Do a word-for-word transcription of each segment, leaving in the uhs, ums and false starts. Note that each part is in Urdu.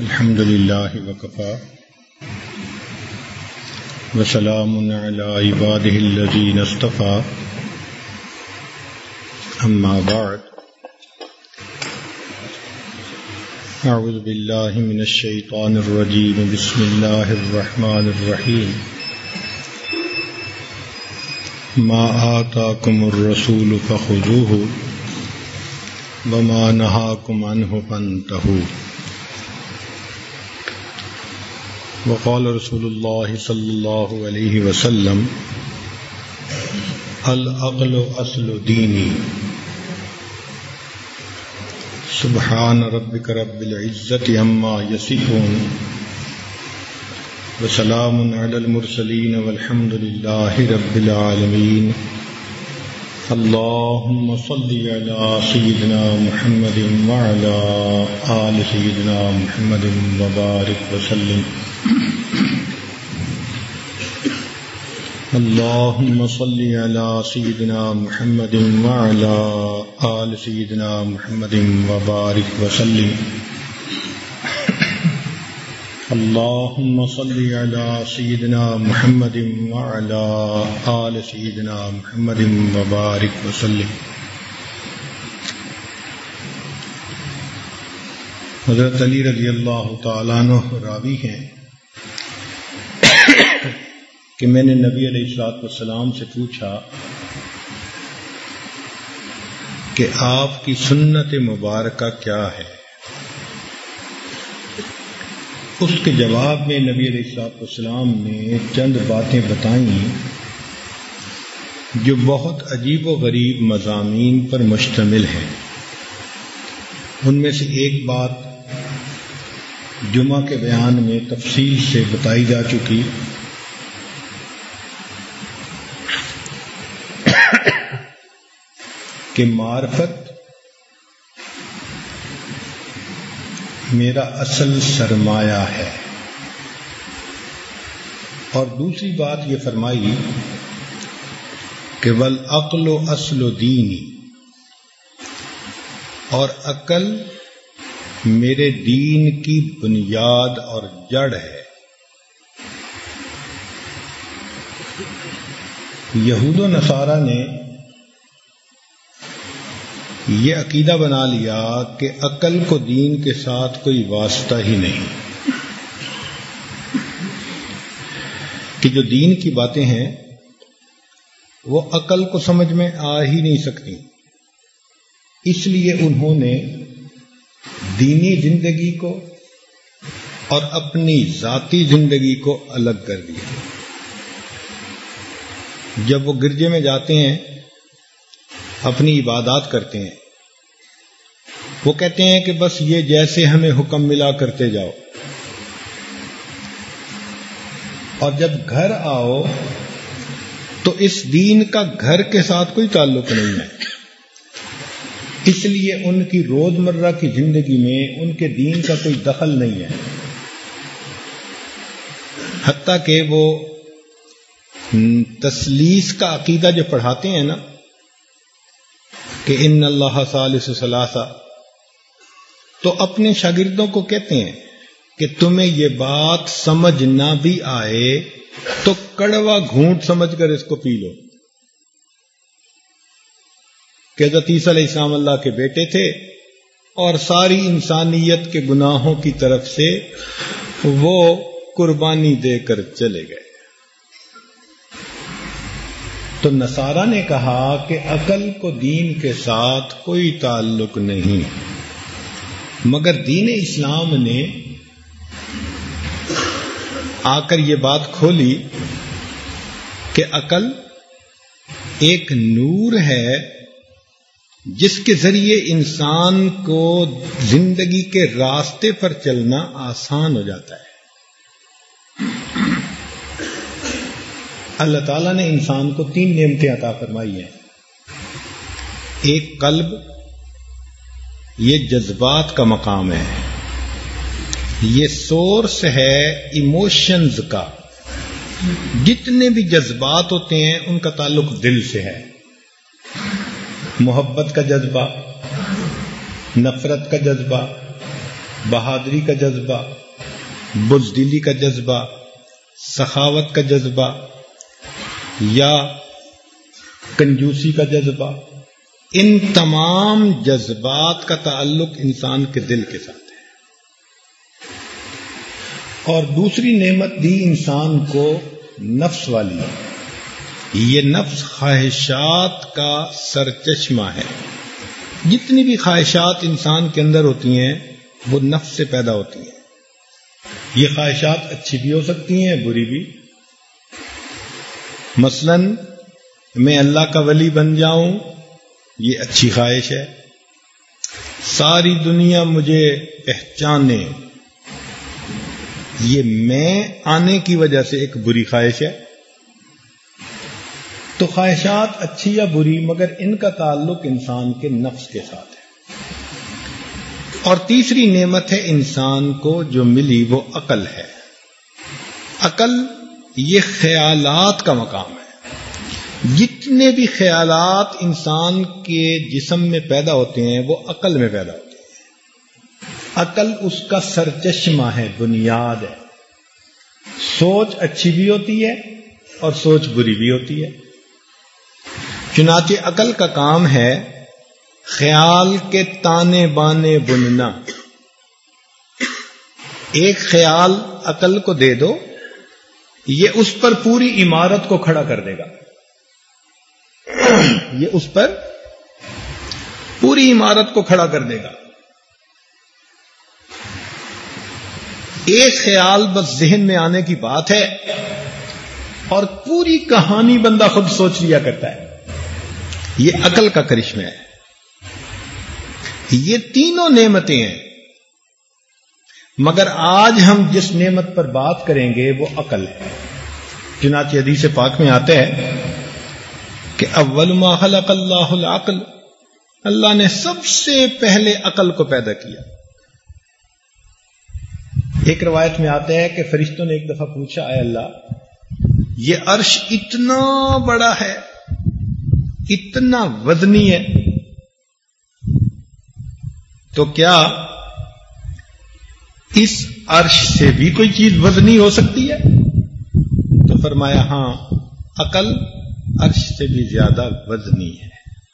الحمد للہ وکفى وسلام علی عبادہ الذین اصطفى اما بعد اعوذ باللہ من الشیطان الرجیم بسم اللہ الرحمن الرحیم ما آتاکم الرسول فخذوہ وما نہاکم عنہ فانتہوا وقال رسول اللہ صلی اللہ علیہ وسلم العقل اصل دینی سبحان ربک رب العزت عما یصفون وسلام علی المرسلین والحمد للہ رب العالمین اللہم صلی علی سیدنا محمد وعلی آل سیدنا محمد وبارک وسلم اللہم صلی علی سیدنا محمد وعلی آل سیدنا محمد وبارک وسلم اللہم صلی علی سیدنا محمد وعلی آل سیدنا محمد وبارک وسلم. حضرت علی رضی اللہ تعالیٰ عنہ راوی ہیں کہ میں نے نبی علیہ الصلوۃ والسلام سے پوچھا کہ آپ کی سنت مبارکہ کیا ہے. اس کے جواب میں نبی علیہ الصلوۃ والسلام نے چند باتیں بتائیں جو بہت عجیب و غریب مضامین پر مشتمل ہیں. ان میں سے ایک بات جمعہ کے بیان میں تفصیل سے بتائی جا چکی کہ معرفت میرا اصل سرمایہ ہے، اور دوسری بات یہ فرمائی کہ والعقل اصل دینی، اور عقل میرے دین کی بنیاد اور جڑ ہے. یہود و نصارہ نے یہ عقیدہ بنا لیا کہ عقل کو دین کے ساتھ کوئی واسطہ ہی نہیں، کہ جو دین کی باتیں ہیں وہ عقل کو سمجھ میں آ ہی نہیں سکتی. اس لیے انہوں نے دینی زندگی کو اور اپنی ذاتی زندگی کو الگ کر دیا. جب وہ گرجے میں جاتے ہیں، اپنی عبادات کرتے ہیں، وہ کہتے ہیں کہ بس یہ جیسے ہمیں حکم ملا کرتے جاؤ، اور جب گھر آؤ تو اس دین کا گھر کے ساتھ کوئی تعلق نہیں ہے. اس لیے ان کی روزمرہ کی زندگی میں ان کے دین کا کوئی دخل نہیں ہے، حتیٰ کہ وہ تثلیث کا عقیدہ جو پڑھاتے ہیں نا کہ ان اللہ ثالث ثلاثہ، تو اپنے شاگردوں کو کہتے ہیں کہ تمہیں یہ بات سمجھ نہ بھی آئے تو کڑوا گھونٹ سمجھ کر اس کو پی لو، کہ حضرت عیسیٰ علیہ السلام اللہ کے بیٹے تھے اور ساری انسانیت کے گناہوں کی طرف سے وہ قربانی دے کر چلے گئے. تو نصارہ نے کہا کہ عقل کو دین کے ساتھ کوئی تعلق نہیں، مگر دین اسلام نے آ کر یہ بات کھولی کہ عقل ایک نور ہے جس کے ذریعے انسان کو زندگی کے راستے پر چلنا آسان ہو جاتا ہے. اللہ تعالیٰ نے انسان کو تین نعمتیں عطا فرمائی ہیں. ایک قلب، یہ جذبات کا مقام ہے، یہ سورس ہے ایموشنز کا. جتنے بھی جذبات ہوتے ہیں ان کا تعلق دل سے ہے. محبت کا جذبہ، نفرت کا جذبہ، بہادری کا جذبہ، بزدلی کا جذبہ، سخاوت کا جذبہ یا کنجوسی کا جذبہ، ان تمام جذبات کا تعلق انسان کے دل کے ساتھ ہے۔ اور دوسری نعمت دی انسان کو نفس والی، یہ نفس خواہشات کا سرچشمہ ہے۔ جتنی بھی خواہشات انسان کے اندر ہوتی ہیں وہ نفس سے پیدا ہوتی ہیں۔ یہ خواہشات اچھی بھی ہو سکتی ہیں، بری بھی۔ مثلا میں اللہ کا ولی بن جاؤں، یہ اچھی خواہش ہے۔ ساری دنیا مجھے پہچانے، یہ میں آنے کی وجہ سے ایک بری خواہش ہے۔ تو خواہشات اچھی یا بری، مگر ان کا تعلق انسان کے نفس کے ساتھ ہے۔ اور تیسری نعمت ہے انسان کو جو ملی، وہ عقل ہے۔ عقل یہ خیالات کا مقام ہے۔ جتنے بھی خیالات انسان کے جسم میں پیدا ہوتے ہیں وہ عقل میں پیدا ہوتے ہیں۔ عقل اس کا سرچشمہ ہے، بنیاد ہے۔ سوچ اچھی بھی ہوتی ہے اور سوچ بری بھی ہوتی ہے۔ چنانچہ عقل کا کام ہے خیال کے تانے بانے بننا۔ ایک خیال عقل کو دے دو، یہ اس پر پوری عمارت کو کھڑا کر دے گا۔ یہ اس پر پوری عمارت کو کھڑا کر دے گا۔ ایک خیال بس ذہن میں آنے کی بات ہے اور پوری کہانی بندہ خود سوچ لیا کرتا ہے۔ یہ عقل کا کرشمہ ہے۔ یہ تینوں نعمتیں ہیں، مگر آج ہم جس نعمت پر بات کریں گے وہ عقل ہے۔ چنانچہ حدیث پاک میں آتا ہے کہ اول ما خلق اللہ العقل، اللہ نے سب سے پہلے عقل کو پیدا کیا۔ ایک روایت میں آتا ہے کہ فرشتوں نے ایک دفعہ پوچھا، اے اللہ یہ عرش اتنا بڑا ہے، اتنا وزنی ہے، تو کیا اس عرش سے بھی کوئی چیز وزنی ہو سکتی ہے؟ تو فرمایا ہاں، عقل عرش سے بھی زیادہ وزنی ہے۔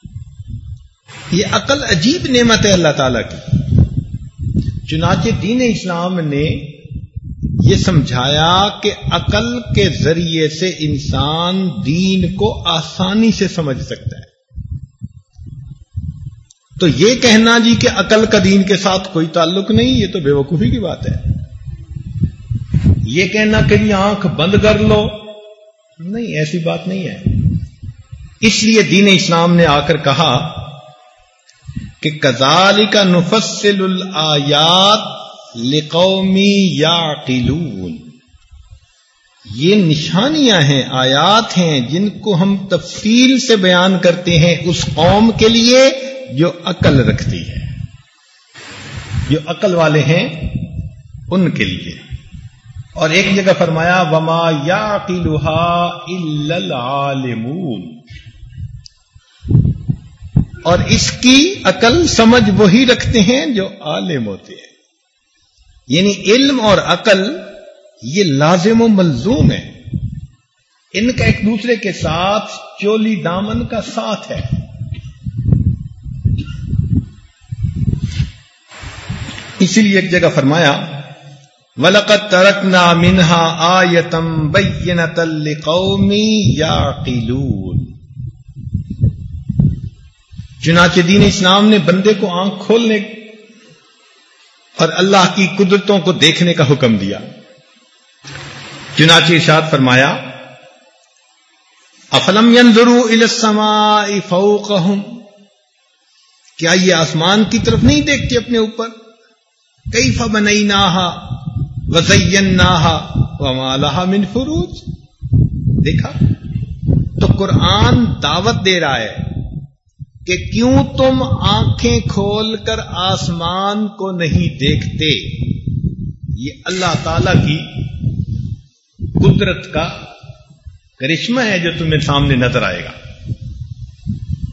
یہ عقل عجیب نعمت ہے اللہ تعالی کی۔ چنانچہ دین اسلام نے یہ سمجھایا کہ عقل کے ذریعے سے انسان دین کو آسانی سے سمجھ سکتا ہے۔ تو یہ کہنا جی کہ عقل کا دین کے ساتھ کوئی تعلق نہیں، یہ تو بے وقوفی کی بات ہے۔ یہ کہنا کہ جی آنکھ بند کر لو، نہیں، ایسی بات نہیں ہے۔ اس لیے دین اسلام نے آ کر کہا کہ کذالک نفصل الآیات لقوم یعقلون، یہ نشانیاں ہیں، آیات ہیں جن کو ہم تفصیل سے بیان کرتے ہیں اس قوم کے لیے جو عقل رکھتی ہے، جو عقل والے ہیں ان کے لیے۔ اور ایک جگہ فرمایا وما یعقلها الا العالمون، اور اس کی عقل سمجھ وہی رکھتے ہیں جو عالم ہوتے ہیں۔ یعنی علم اور عقل یہ لازم و ملزوم ہے، ان کا ایک دوسرے کے ساتھ چولی دامن کا ساتھ ہے۔ اسی لیے ایک جگہ فرمایا وَلَقَدْ تَرَكْنَا مِنْهَا آيَةً بَيِّنَةً لِقَوْمٍ يَعْقِلُونَ۔ چنانچہ دین اسلام نے بندے کو آنکھ کھولنے اور اللہ کی قدرتوں کو دیکھنے کا حکم دیا۔ چنانچہ ارشاد فرمایا أَفَلَمْ يَنْظُرُوا إِلَى السَّمَاءِ فَوْقَهُمْ، کیا یہ آسمان کی طرف نہیں دیکھتے اپنے اوپر؟ کیف بنیناها وزیناها وما لها من فروج، دیکھا؟ تو قرآن دعوت دے رہا ہے کہ کیوں تم آنکھیں کھول کر آسمان کو نہیں دیکھتے؟ یہ اللہ تعالی کی قدرت کا کرشمہ ہے جو تمہیں سامنے نظر آئے گا۔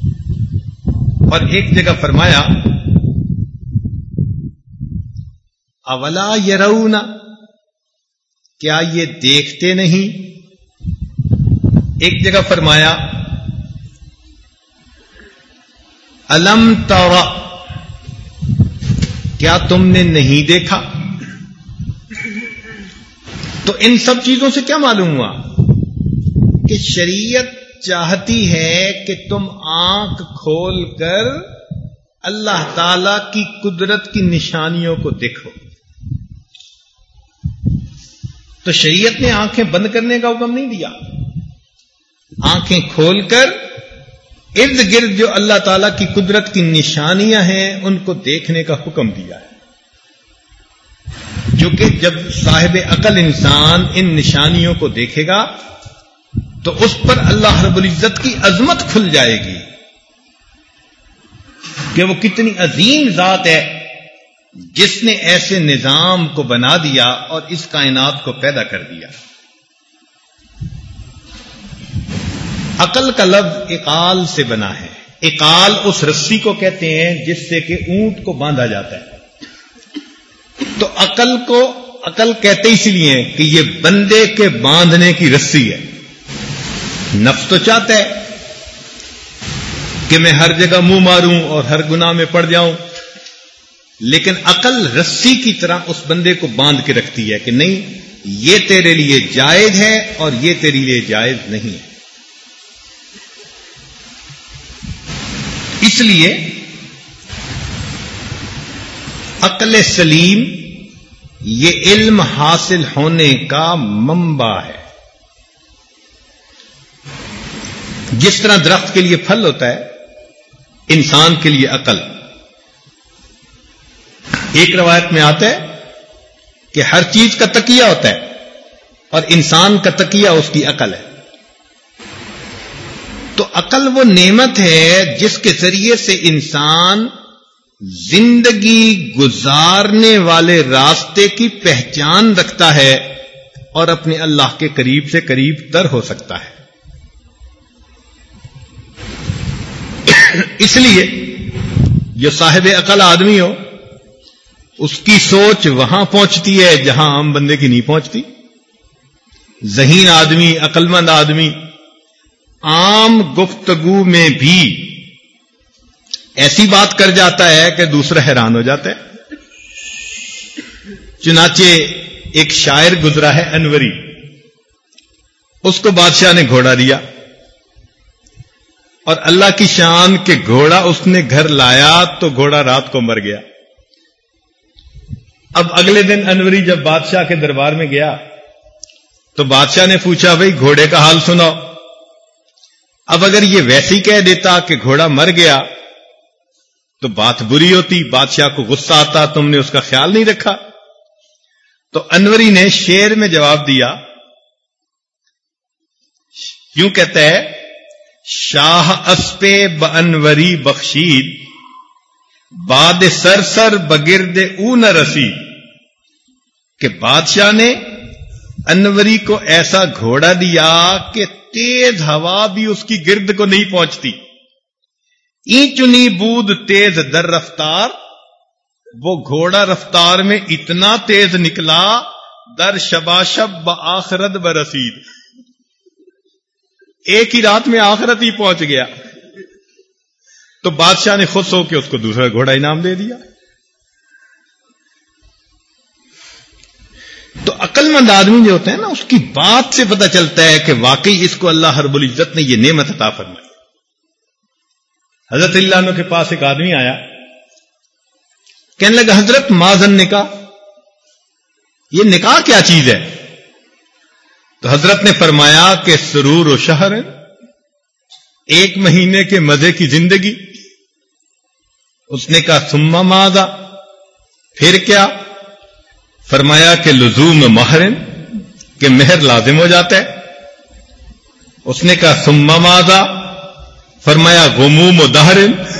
اور ایک جگہ فرمایا اولا یرون، کیا یہ دیکھتے نہیں؟ ایک جگہ فرمایا الم تر، کیا تم نے نہیں دیکھا؟ تو ان سب چیزوں سے کیا معلوم ہوا کہ شریعت چاہتی ہے کہ تم آنکھ کھول کر اللہ تعالی کی قدرت کی نشانیوں کو دیکھو. تو شریعت نے آنکھیں بند کرنے کا حکم نہیں دیا، آنکھیں کھول کر ارد گرد جو اللہ تعالی کی قدرت کی نشانیاں ہیں ان کو دیکھنے کا حکم دیا ہے. جو کہ جب صاحب عقل انسان ان نشانیوں کو دیکھے گا تو اس پر اللہ رب العزت کی عظمت کھل جائے گی کہ وہ کتنی عظیم ذات ہے جس نے ایسے نظام کو بنا دیا اور اس کائنات کو پیدا کر دیا. عقل کا لفظ اقال سے بنا ہے. اقال اس رسی کو کہتے ہیں جس سے کہ اونٹ کو باندھا جاتا ہے. تو عقل کو عقل کہتے اس لیے کہ یہ بندے کے باندھنے کی رسی ہے. نفس تو چاہتا ہے کہ میں ہر جگہ منہ ماروں اور ہر گناہ میں پڑ جاؤں، لیکن عقل رسی کی طرح اس بندے کو باندھ کے رکھتی ہے کہ نہیں، یہ تیرے لیے جائز ہے اور یہ تیرے لیے جائز نہیں ہے. اس لیے عقل سلیم یہ علم حاصل ہونے کا منبع ہے. جس طرح درخت کے لیے پھل ہوتا ہے، انسان کے لیے عقل. ایک روایت میں آتا ہے کہ ہر چیز کا تکیہ ہوتا ہے اور انسان کا تکیہ اس کی عقل ہے. تو عقل وہ نعمت ہے جس کے ذریعے سے انسان زندگی گزارنے والے راستے کی پہچان رکھتا ہے اور اپنے اللہ کے قریب سے قریب تر ہو سکتا ہے. اس لیے جو صاحب عقل آدمی ہو اس کی سوچ وہاں پہنچتی ہے جہاں عام بندے کی نہیں پہنچتی. ذہین آدمی، عقل مند آدمی عام گفتگو میں بھی ایسی بات کر جاتا ہے کہ دوسرا حیران ہو جاتا ہے. چنانچہ ایک شاعر گزرا ہے انوری، اس کو بادشاہ نے گھوڑا دیا اور اللہ کی شان کے گھوڑا اس نے گھر لایا تو گھوڑا رات کو مر گیا. اب اگلے دن انوری جب بادشاہ کے دربار میں گیا تو بادشاہ نے پوچھا بھئی گھوڑے کا حال سناؤ. اب اگر یہ ویسے ہی کہہ دیتا کہ گھوڑا مر گیا تو بات بری ہوتی، بادشاہ کو غصہ آتا، تم نے اس کا خیال نہیں رکھا. تو انوری نے شعر میں جواب دیا، یوں کہتا ہے شاہ اسپے بانوری بخشید باد سر سر بگرد او نہ رسی، کہ بادشاہ نے انوری کو ایسا گھوڑا دیا کہ تیز ہوا بھی اس کی گرد کو نہیں پہنچتی. اینچنی بود تیز در رفتار، وہ گھوڑا رفتار میں اتنا تیز نکلا در شباشب بآخرت برسید، ایک ہی رات میں آخرت ہی پہنچ گیا. تو بادشاہ نے خوش ہو کے اس کو دوسرا گھوڑا انعام دے دیا. تو عقل مند آدمی جو ہوتے ہیں نا، اس کی بات سے پتہ چلتا ہے کہ واقعی اس کو اللہ رب العزت نے یہ نعمت عطا فرمائی. حضرت اللہ عنہ کے پاس ایک آدمی آیا، کہنے لگا حضرت ماذن نکاح، یہ نکاح کیا چیز ہے؟ تو حضرت نے فرمایا کہ سرور و شہر، ایک مہینے کے مزے کی زندگی. اس نے کہا ثم ماذا، پھر کیا؟ فرمایا کہ لزوم مہر، کہ مہر لازم ہو جاتا ہے. اس نے کہا ثم ماذا، فرمایا غموم و دہر،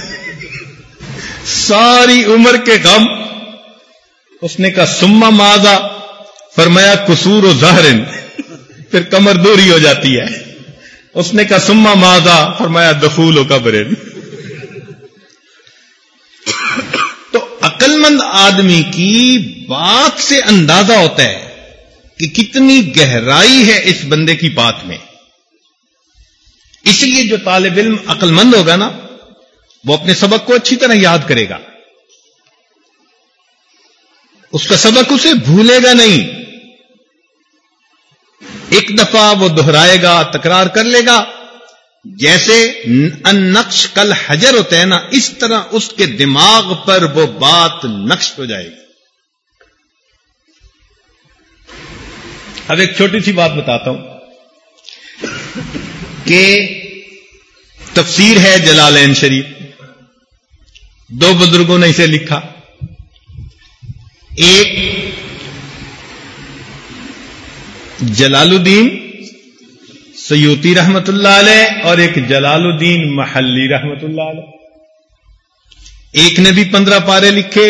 ساری عمر کے غم. اس نے کہا ثم ماذا، فرمایا قصور و زہر، پھر کمر دوری ہو جاتی ہے. اس نے کہا ثم ماذا، فرمایا دخول و قبر. تو عقل مند آدمی کی بات سے اندازہ ہوتا ہے کہ کتنی گہرائی ہے اس بندے کی بات میں. اس لیے جو طالب علم عقل مند ہوگا نا وہ اپنے سبق کو اچھی طرح یاد کرے گا, اس کا سبق اسے بھولے گا نہیں. ایک دفعہ وہ دہرائے گا, تکرار کر لے گا, جیسے النقش کل حجر ہوتا ہے نا, اس طرح اس کے دماغ پر وہ بات نقش ہو جائے گی. اب ایک چھوٹی سی بات بتاتا ہوں کہ تفسیر ہے جلالین شریف, دو بزرگوں نے اسے لکھا. ایک جلال الدین سیوطی رحمت اللہ علیہ اور ایک جلال الدین محلی رحمت اللہ علیہ. ایک نے بھی پندرہ پارے لکھے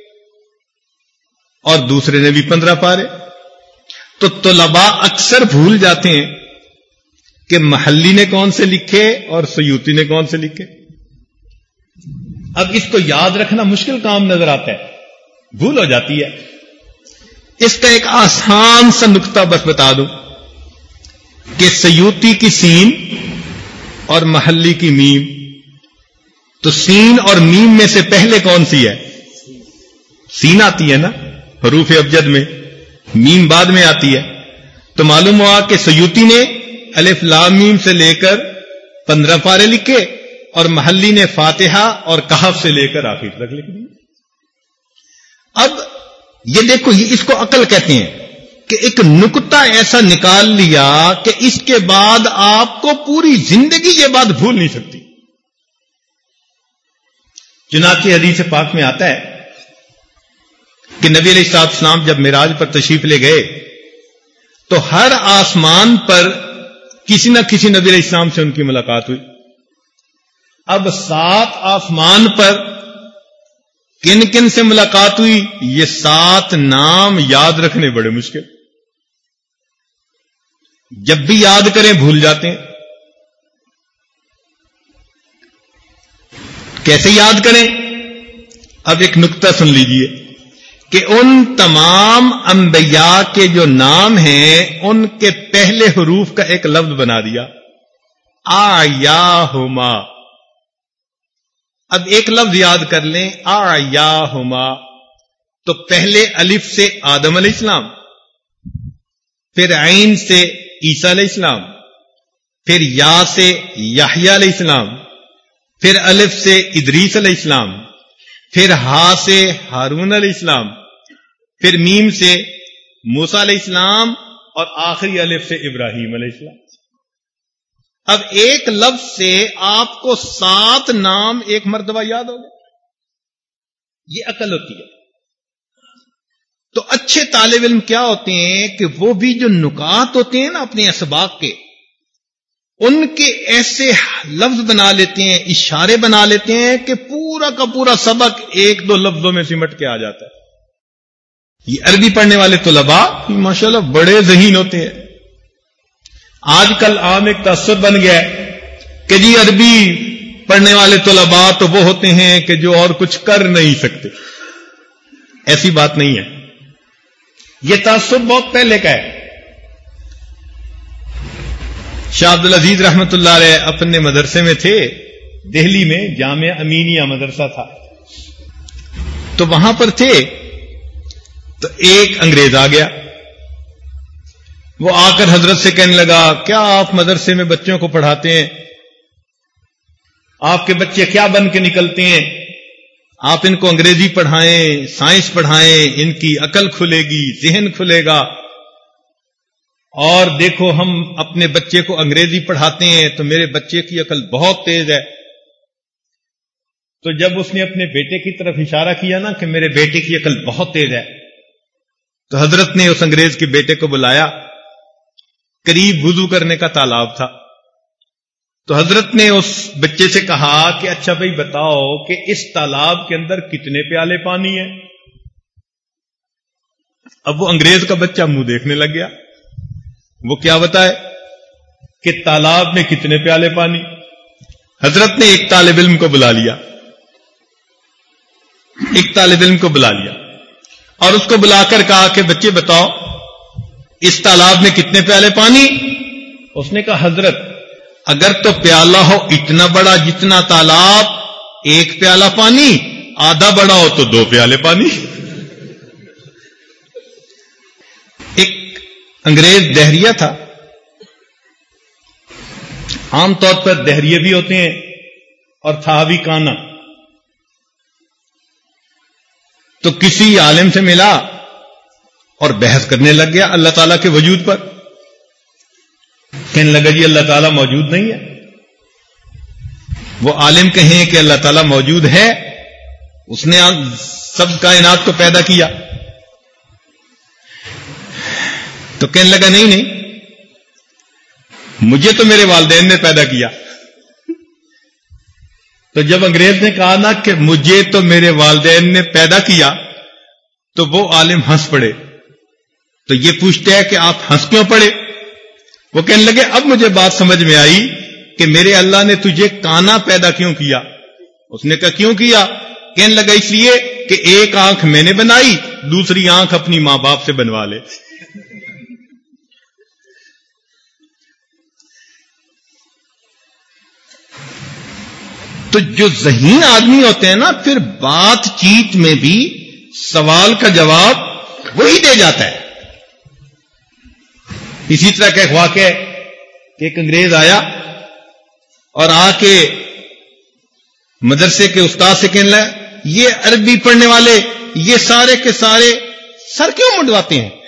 اور دوسرے نے بھی پندرہ پارے. تو طلباء اکثر بھول جاتے ہیں کہ محلی نے کون سے لکھے اور سیوطی نے کون سے لکھے. اب اس کو یاد رکھنا مشکل کام نظر آتا ہے, بھول ہو جاتی ہے. اس کا ایک آسان سا نقطہ بس بتا دوں کہ سیوطی کی سین اور محلی کی میم, تو سین اور میم میں سے پہلے کون سی ہے؟ سین آتی ہے نا حروف ابجد میں, میم بعد میں آتی ہے. تو معلوم ہوا کہ سیوطی نے الف لام میم سے لے کر پندرہ پارے لکھے اور محلی نے فاتحہ اور کہف سے لے کر آخر تک لکھ دی. اب یہ دیکھو, یہ اس کو عقل کہتے ہیں کہ ایک نقطہ ایسا نکال لیا کہ اس کے بعد آپ کو پوری زندگی یہ بات بھول نہیں سکتی. چنانچہ حدیث پاک میں آتا ہے کہ نبی علیہ الصلوۃ والسلام جب معراج پر تشریف لے گئے تو ہر آسمان پر کسی نہ کسی نبی علیہ السلام سے ان کی ملاقات ہوئی. اب سات آسمان پر کن کن سے ملاقات ہوئی, یہ سات نام یاد رکھنے بڑے مشکل. جب بھی یاد کریں بھول جاتے ہیں. کیسے یاد کریں؟ اب ایک نقطہ سن لیجئے کہ ان تمام انبیاء کے جو نام ہیں ان کے پہلے حروف کا ایک لفظ بنا دیا, آیاہما. اب ایک لفظ یاد کر لیں, آیاہما. تو پہلے الف سے آدم علیہ السلام, پھر عین سے عیسیٰ علیہ السلام, پھر یا سے یحییٰ علیہ السلام, پھر الف سے ادریس علیہ السلام, پھر ہا سے ہارون علیہ السلام, پھر میم سے موسیٰ علیہ السلام اور آخری الف سے ابراہیم علیہ السلام. اب ایک لفظ سے آپ کو سات نام ایک مرتبہ یاد ہو گئے. یہ عقل ہوتی ہے. تو اچھے طالب علم کیا ہوتے ہیں کہ وہ بھی جو نکات ہوتے ہیں نا اپنے اسباق کے, ان کے ایسے لفظ بنا لیتے ہیں, اشارے بنا لیتے ہیں کہ پورا کا پورا سبق ایک دو لفظوں میں سمٹ کے آ جاتا ہے. یہ عربی پڑھنے والے طلباء ماشاءاللہ بڑے ذہین ہوتے ہیں. آج کل عام ایک تاثر بن گیا ہے کہ جی عربی پڑھنے والے طلباء تو وہ ہوتے ہیں کہ جو اور کچھ کر نہیں سکتے. ایسی بات نہیں ہے, یہ تاثر بہت پہلے کا ہے. شاہ عبد العزیز رحمت اللہ علیہ اپنے مدرسے میں تھے, دہلی میں جامعہ امینیہ مدرسہ تھا. تو وہاں پر تھے تو ایک انگریز آ گیا. وہ آ کر حضرت سے کہنے لگا, کیا آپ مدرسے میں بچوں کو پڑھاتے ہیں؟ آپ کے بچے کیا بن کے نکلتے ہیں؟ آپ ان کو انگریزی پڑھائیں, سائنس پڑھائیں, ان کی عقل کھلے گی, ذہن کھلے گا. اور دیکھو ہم اپنے بچے کو انگریزی پڑھاتے ہیں تو میرے بچے کی عقل بہت تیز ہے. تو جب اس نے اپنے بیٹے کی طرف اشارہ کیا نا کہ میرے بیٹے کی عقل بہت تیز ہے, تو حضرت نے اس انگریز کے بیٹے کو بلایا. قریب وضو کرنے کا تالاب تھا. تو حضرت نے اس بچے سے کہا کہ اچھا بھائی بتاؤ کہ اس تالاب کے اندر کتنے پیالے پانی ہیں؟ اب وہ انگریز کا بچہ منہ دیکھنے لگ گیا. وہ کیا بتائے کہ تالاب میں کتنے پیالے پانی؟ حضرت نے ایک طالب علم کو بلا لیا, ایک طالب علم کو بلا لیا اور اس کو بلا کر کہا کہ بچے بتاؤ اس تالاب میں کتنے پیالے پانی؟ اس نے کہا حضرت اگر تو پیالہ ہو اتنا بڑا جتنا تالاب ایک پیالہ پانی، آدھا بڑا ہو تو دو پیالے پانی۔ ایک انگریز دہریہ تھا، عام طور پر دہریے بھی ہوتے ہیں اور تھا بھی کانا، تو کسی عالم سے ملا اور بحث کرنے لگ گیا اللہ تعالیٰ کے وجود پر۔ کہنے لگا جی اللہ تعالیٰ موجود نہیں ہے۔ وہ عالم کہیں کہ اللہ تعالیٰ موجود ہے، اس نے سب کائنات کو پیدا کیا، تو کہنے لگا نہیں نہیں مجھے تو میرے والدین نے پیدا کیا۔ تو جب انگریز نے کہا نا کہ مجھے تو میرے والدین نے پیدا کیا، تو وہ عالم ہنس پڑے۔ تو یہ پوچھتے ہیں کہ آپ ہنس کیوں پڑے؟ وہ کہنے لگے اب مجھے بات سمجھ میں آئی کہ میرے اللہ نے تجھے کانا پیدا کیوں کیا۔ اس نے کہا کیوں کیا؟ کہنے لگا اس لیے کہ ایک آنکھ میں نے بنائی، دوسری آنکھ اپنی ماں باپ سے بنوا لے۔ تو جو ذہین آدمی ہوتے ہیں نا، پھر بات چیت میں بھی سوال کا جواب وہی دے جاتا ہے۔ اسی طرح کا ایک واقعہ ہے کہ ایک انگریز آیا اور آ کے مدرسے کے استاد سے کہنے لگا یہ عربی پڑھنے والے یہ سارے کے سارے سر کیوں منڈواتے ہیں؟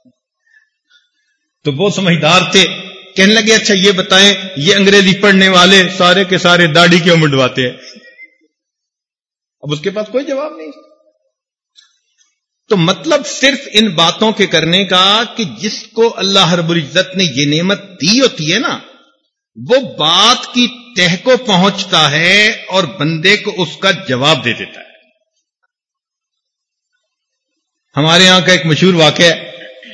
تو وہ سمجھدار تھے، کہنے لگے اچھا یہ بتائیں یہ انگریزی پڑھنے والے سارے کے سارے داڑھی کیوں منڈواتے ہیں؟ اب اس کے پاس کوئی جواب نہیں۔ تو مطلب صرف ان باتوں کے کرنے کا کہ جس کو اللہ رب العزت نے یہ نعمت دی ہوتی ہے نا، وہ بات کی تہ کو پہنچتا ہے اور بندے کو اس کا جواب دے دیتا ہے۔ ہمارے یہاں کا ایک مشہور واقعہ ہے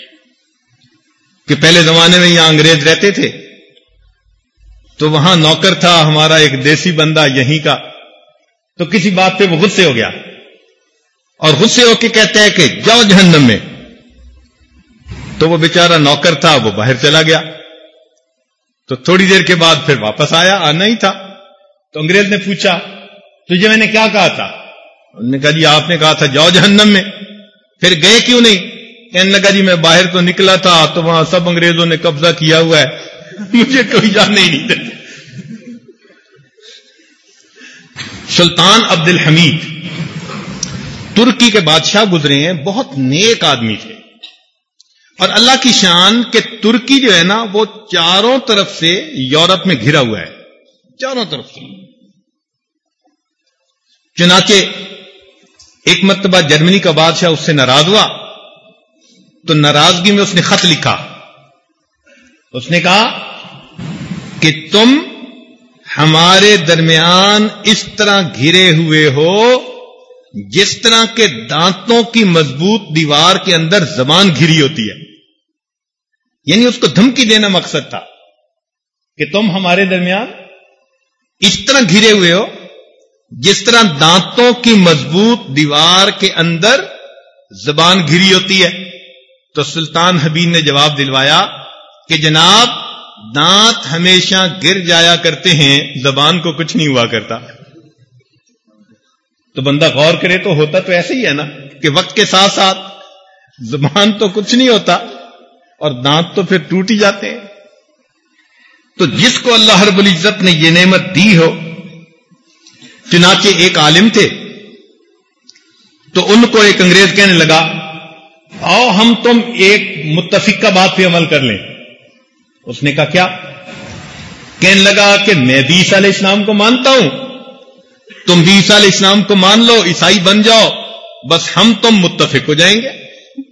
کہ پہلے زمانے میں یہاں انگریز رہتے تھے، تو وہاں نوکر تھا ہمارا ایک دیسی بندہ یہیں کا، تو کسی بات پہ وہ غصے ہو گیا اور غصے ہو کے کہتا ہے کہ جاؤ جہنم میں۔ تو وہ بیچارہ نوکر تھا، وہ باہر چلا گیا۔ تو تھوڑی دیر کے بعد پھر واپس آیا، آنا ہی تھا۔ تو انگریز نے پوچھا تجھے میں نے کیا کہا تھا؟ انہوں نے کہا جی آپ نے کہا تھا جاؤ جہنم میں، پھر گئے کیوں نہیں؟ کہنے لگا جی میں باہر تو نکلا تھا تو وہاں سب انگریزوں نے قبضہ کیا ہوا ہے، مجھے کوئی جانے ہی نہیں دیتا۔ سلطان عبد الحمید ترکی کے بادشاہ گزرے ہیں، بہت نیک آدمی تھے، اور اللہ کی شان کہ ترکی جو ہے نا وہ چاروں طرف سے یورپ میں گھرا ہوا ہے، چاروں طرف سے۔ چنانچہ ایک مرتبہ جرمنی کا بادشاہ اس سے ناراض ہوا، تو ناراضگی میں اس نے خط لکھا۔ اس نے کہا کہ تم ہمارے درمیان اس طرح گھرے ہوئے ہو جس طرح کے دانتوں کی مضبوط دیوار کے اندر زبان گھری ہوتی ہے۔ یعنی اس کو دھمکی دینا مقصد تھا کہ تم ہمارے درمیان اس طرح گھرے ہوئے ہو جس طرح دانتوں کی مضبوط دیوار کے اندر زبان گھری ہوتی ہے۔ تو سلطان حبیب نے جواب دلوایا کہ جناب دانت ہمیشہ گر جایا کرتے ہیں، زبان کو کچھ نہیں ہوا کرتا۔ تو بندہ غور کرے تو ہوتا تو ایسے ہی ہے نا کہ وقت کے ساتھ ساتھ زبان تو کچھ نہیں ہوتا اور دانت تو پھر ٹوٹ ہی جاتے ہیں۔ تو جس کو اللہ رب العزت نے یہ نعمت دی ہو، چنانچہ ایک عالم تھے تو ان کو ایک انگریز کہنے لگا آؤ ہم تم ایک متفقہ بات پہ عمل کر لیں۔ اس نے کہا کیا؟ کہنے لگا کہ میں بھی عیسیٰ علیہ السلام کو مانتا ہوں، تم بھی عیسیٰ علیہ السلام کو مان لو، عیسائی بن جاؤ، بس ہم تم متفق ہو جائیں گے۔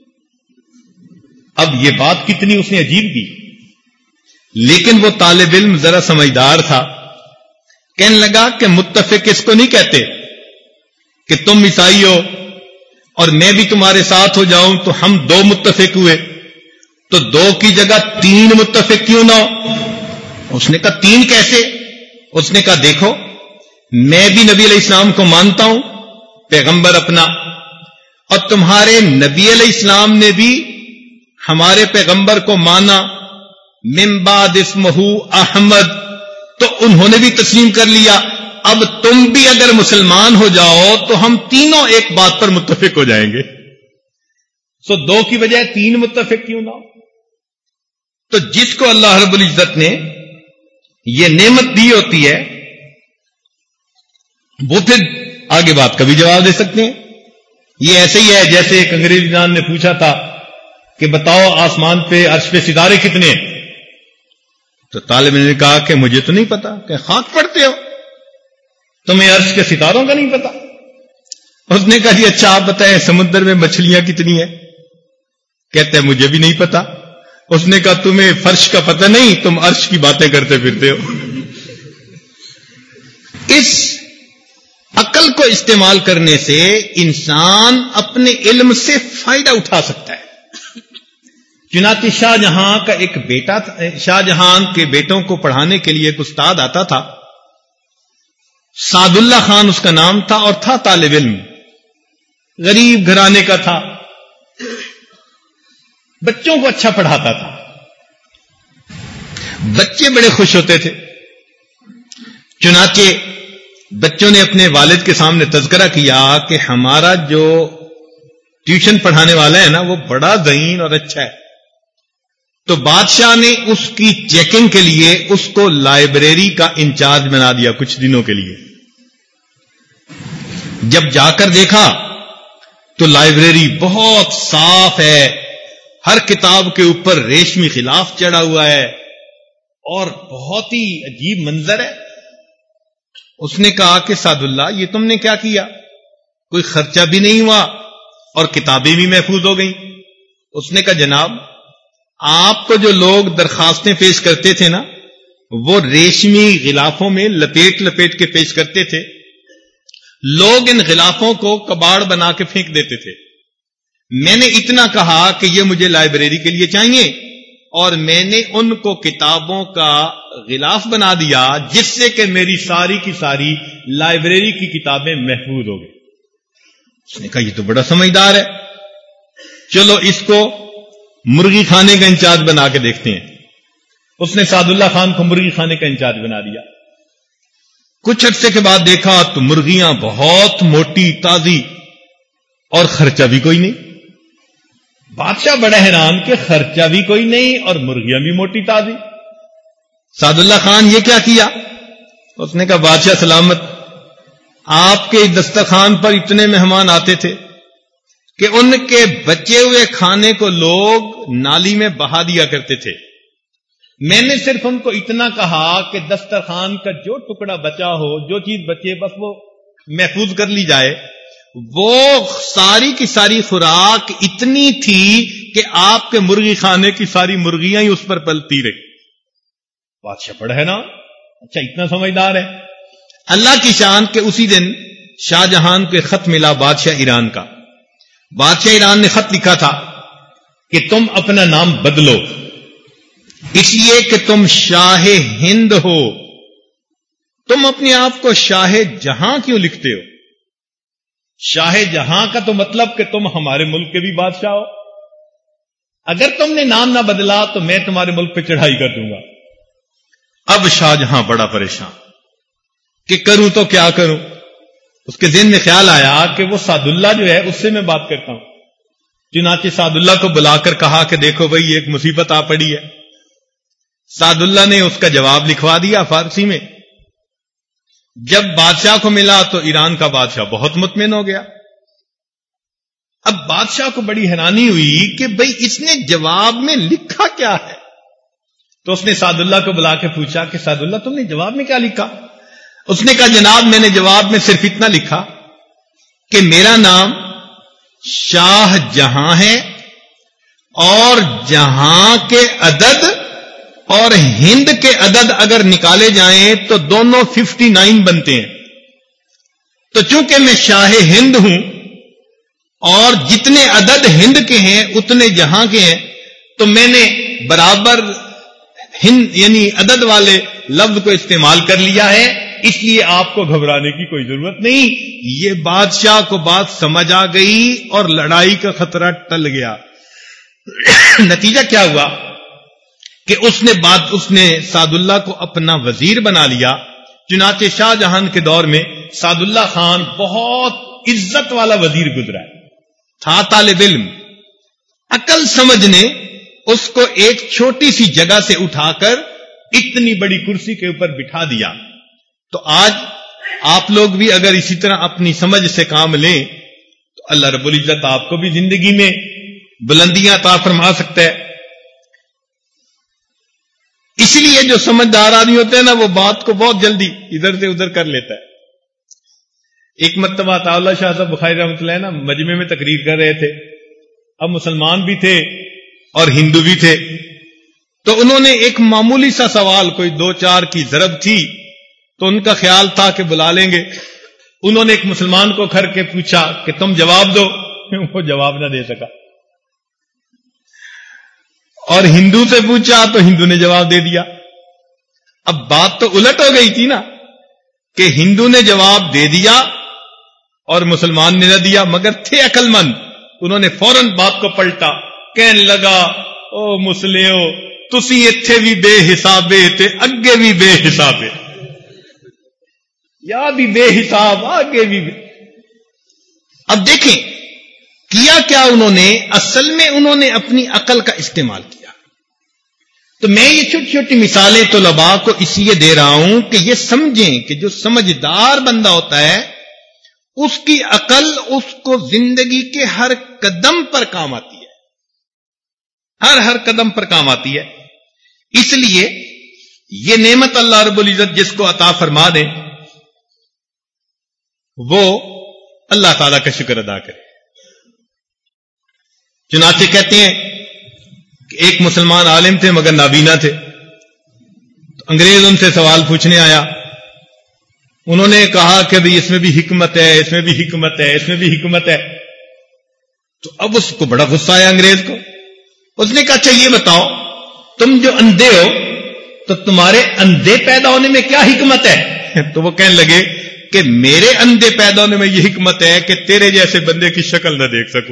اب یہ بات کتنی اس نے عجیب کی، لیکن وہ طالب علم ذرا سمجھدار تھا، کہنے لگا کہ متفق اس کو نہیں کہتے کہ تم عیسائی ہو اور میں بھی تمہارے ساتھ ہو جاؤں تو ہم دو متفق ہوئے، تو دو کی جگہ تین متفق کیوں نہ ہو؟ اس نے کہا تین کیسے؟ اس نے کہا دیکھو میں بھی نبی علیہ السلام کو مانتا ہوں، پیغمبر اپنا، اور تمہارے نبی علیہ السلام نے بھی ہمارے پیغمبر کو مانا، من بعد اسمہ احمد، تو انہوں نے بھی تسلیم کر لیا. اب تم بھی اگر مسلمان ہو جاؤ تو ہم تینوں ایک بات پر متفق ہو جائیں گے. سو دو کی بجائے تین متفق کیوں نہ ہو؟ تو جس کو اللہ رب العزت نے یہ نعمت دی ہوتی ہے وہ پھر آگے بات کا بھی جواب دے سکتے ہیں. یہ ایسے ہی ہے جیسے ایک انگریزی جان نے پوچھا تھا کہ بتاؤ آسمان پہ عرش پہ ستارے کتنے ہیں؟ تو طالب نے کہا کہ مجھے تو نہیں پتا. کہ خاک پڑھتے ہو، تمہیں عرش کے ستاروں کا نہیں پتا؟ اس نے کہا جی اچھا آپ بتائیں سمندر میں مچھلیاں کتنی ہیں؟ کہتے ہیں مجھے بھی نہیں پتا. اس نے کہا تمہیں فرش کا پتہ نہیں، تم عرش کی باتیں کرتے پھرتے ہو. اس عقل کو استعمال کرنے سے انسان اپنے علم سے فائدہ اٹھا سکتا ہے. چنانچہ شاہ جہاں کا ایک بیٹا تھا، شاہ جہاں کے بیٹوں کو پڑھانے کے لیے ایک استاد آتا تھا، سعد اللہ خان اس کا نام تھا، اور تھا طالب علم، غریب گھرانے کا تھا، بچوں کو اچھا پڑھاتا تھا. بچے بڑے خوش ہوتے تھے. چنانچہ بچوں نے اپنے والد کے سامنے تذکرہ کیا کہ ہمارا جو ٹیوشن پڑھانے والا ہے نا وہ بڑا ذہین اور اچھا ہے. تو بادشاہ نے اس کی چیکنگ کے لیے اس کو لائبریری کا انچارج بنا دیا کچھ دنوں کے لیے. جب جا کر دیکھا تو لائبریری بہت صاف ہے، ہر کتاب کے اوپر ریشمی غلاف چڑھا ہوا ہے اور بہت ہی عجیب منظر ہے. اس نے کہا کہ سعد اللہ یہ تم نے کیا کیا؟ کوئی خرچہ بھی نہیں ہوا اور کتابیں بھی محفوظ ہو گئیں. اس نے کہا جناب آپ کو جو لوگ درخواستیں پیش کرتے تھے نا وہ ریشمی غلافوں میں لپیٹ لپیٹ کے پیش کرتے تھے. لوگ ان غلافوں کو کباڑ بنا کے پھینک دیتے تھے. میں نے اتنا کہا کہ یہ مجھے لائبریری کے لیے چاہیے اور میں نے ان کو کتابوں کا غلاف بنا دیا جس سے کہ میری ساری کی ساری لائبریری کی کتابیں محفوظ ہو گئی. اس نے کہا یہ تو بڑا سمجھدار ہے، چلو اس کو مرغی کھانے کا انچارج بنا کے دیکھتے ہیں. اس نے سعد اللہ خان کو مرغی کھانے کا انچارج بنا دیا. کچھ عرصے کے بعد دیکھا تو مرغیاں بہت موٹی تازی اور خرچہ بھی کوئی نہیں. بادشاہ بڑا حیران کہ خرچہ بھی کوئی نہیں اور مرغیاں بھی موٹی تازی. سعد اللہ خان یہ کیا کیا؟ اس نے کہا بادشاہ سلامت، آپ کے دسترخوان پر اتنے مہمان آتے تھے کہ ان کے بچے ہوئے کھانے کو لوگ نالی میں بہا دیا کرتے تھے. میں نے صرف ان کو اتنا کہا کہ دسترخوان کا جو ٹکڑا بچا ہو، جو چیز بچے بس وہ محفوظ کر لی جائے. وہ ساری کی ساری خوراک اتنی تھی کہ آپ کے مرغی خانے کی ساری مرغیاں ہی اس پر پلتی رہی. بادشاہ پڑھ ہے نا، اچھا اتنا سمجھدار ہے. اللہ کی شان کہ اسی دن شاہ جہان کو خط ملا بادشاہ ایران کا. بادشاہ ایران نے خط لکھا تھا کہ تم اپنا نام بدلو اس لیے کہ تم شاہ ہند ہو. تم اپنے آپ کو شاہ جہاں کیوں لکھتے ہو؟ شاہ جہاں کا تو مطلب کہ تم ہمارے ملک کے بھی بادشاہ ہو. اگر تم نے نام نہ بدلا تو میں تمہارے ملک پہ چڑھائی کر دوں گا. اب شاہ جہاں بڑا پریشان کہ کروں تو کیا کروں. اس کے ذہن میں خیال آیا کہ وہ سعد اللہ جو ہے اس سے میں بات کرتا ہوں. چنانچہ سعد اللہ کو بلا کر کہا کہ دیکھو بھئی ایک مصیبت آ پڑی ہے. سعد اللہ نے اس کا جواب لکھوا دیا فارسی میں. جب بادشاہ کو ملا تو ایران کا بادشاہ بہت مطمئن ہو گیا. اب بادشاہ کو بڑی حیرانی ہوئی کہ بھئی اس نے جواب میں لکھا کیا ہے. تو اس نے سعد اللہ کو بلا کے پوچھا کہ سعد اللہ تم نے جواب میں کیا لکھا؟ اس نے کہا جناب میں نے جواب میں صرف اتنا لکھا کہ میرا نام شاہ جہاں ہے اور جہاں کے عدد اور ہند کے عدد اگر نکالے جائیں تو دونوں ففٹی نائن بنتے ہیں. تو چونکہ میں شاہ ہند ہوں اور جتنے عدد ہند کے ہیں اتنے جہاں کے ہیں تو میں نے برابر ہند یعنی عدد والے لفظ کو استعمال کر لیا ہے اس لیے آپ کو گھبرانے کی کوئی ضرورت نہیں. یہ بادشاہ کو بات سمجھ آ گئی اور لڑائی کا خطرہ ٹل گیا. نتیجہ کیا ہوا کہ اس نے بات اس نے سعد اللہ کو اپنا وزیر بنا لیا. چنانچہ شاہ جہان کے دور میں سعد اللہ خان بہت عزت والا وزیر گزرا ہے. تھا طالب علم. عقل سمجھ نے اس کو ایک چھوٹی سی جگہ سے اٹھا کر اتنی بڑی کرسی کے اوپر بٹھا دیا. تو آج آپ لوگ بھی اگر اسی طرح اپنی سمجھ سے کام لیں تو اللہ رب العزت آپ کو بھی زندگی میں بلندیاں عطا فرما سکتا ہے. اس لیے جو سمجھدار آدمی ہوتے ہیں نا وہ بات کو بہت جلدی ادھر سے ادھر کر لیتا ہے. ایک مرتبہ عطا اللہ شاہ صاحب بخاری رحمۃ اللہ نا مجمع میں تقریر کر رہے تھے. اب مسلمان بھی تھے اور ہندو بھی تھے. تو انہوں نے ایک معمولی سا سوال, کوئی دو چار کی ضرب تھی, تو ان کا خیال تھا کہ بلا لیں گے. انہوں نے ایک مسلمان کو کر کے پوچھا کہ تم جواب دو. وہ جواب نہ دے سکا. اور ہندو سے پوچھا تو ہندو نے جواب دے دیا. اب بات تو الٹ ہو گئی تھی نا کہ ہندو نے جواب دے دیا اور مسلمان نے نہ دیا, مگر تھے عقل مند. انہوں نے فوراً بات کو پلٹا, کہنے لگا او مسلیو تسی اتھے بھی بے حسابے تے اگے بھی بے حسابے, یا بھی بے حساب آگے بھی بے. اب دیکھیں کیا کیا انہوں نے, اصل میں انہوں نے اپنی عقل کا استعمال کیا. تو میں یہ چھوٹی چھوٹی مثالیں طلباء کو اس لیے دے رہا ہوں کہ یہ سمجھیں کہ جو سمجھدار بندہ ہوتا ہے اس کی عقل اس کو زندگی کے ہر قدم پر کام آتی ہے, ہر ہر قدم پر کام آتی ہے. اس لیے یہ نعمت اللہ رب العزت جس کو عطا فرما دے وہ اللہ تعالی کا شکر ادا کرے. چنانچہ کہتے ہیں کہ ایک مسلمان عالم تھے مگر نابینا تھے. تو انگریز ان سے سوال پوچھنے آیا. انہوں نے کہا کہ بھئی اس میں بھی حکمت ہے, اس میں بھی حکمت ہے, اس میں بھی حکمت ہے. تو اب اس کو بڑا غصہ آیا انگریز کو. اس نے کہا اچھا یہ بتاؤ تم جو اندھے ہو تو تمہارے اندھے پیدا ہونے میں کیا حکمت ہے؟ تو وہ کہنے لگے کہ میرے اندھے پیدا ہونے میں یہ حکمت ہے کہ تیرے جیسے بندے کی شکل نہ دیکھ سکوں.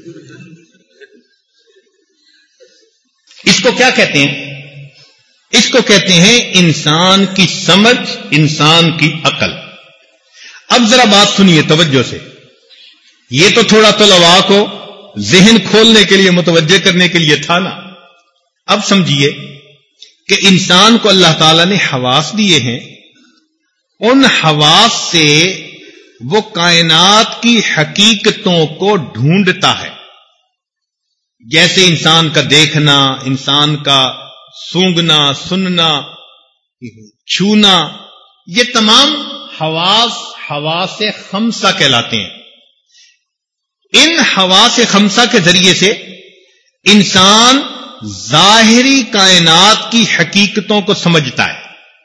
اس کو کیا کہتے ہیں؟ اس کو کہتے ہیں انسان کی سمجھ, انسان کی عقل. اب ذرا بات سنیے توجہ سے. یہ تو تھوڑا طلباء کو ذہن کھولنے کے لیے, متوجہ کرنے کے لیے تھا نا. اب سمجھیے کہ انسان کو اللہ تعالیٰ نے حواس دیے ہیں. ان حواس سے وہ کائنات کی حقیقتوں کو ڈھونڈتا ہے. جیسے انسان کا دیکھنا, انسان کا سونگنا, سننا, چھونا, یہ تمام حواس حواس خمسہ کہلاتے ہیں. ان حواس خمسہ کے ذریعے سے انسان ظاہری کائنات کی حقیقتوں کو سمجھتا ہے,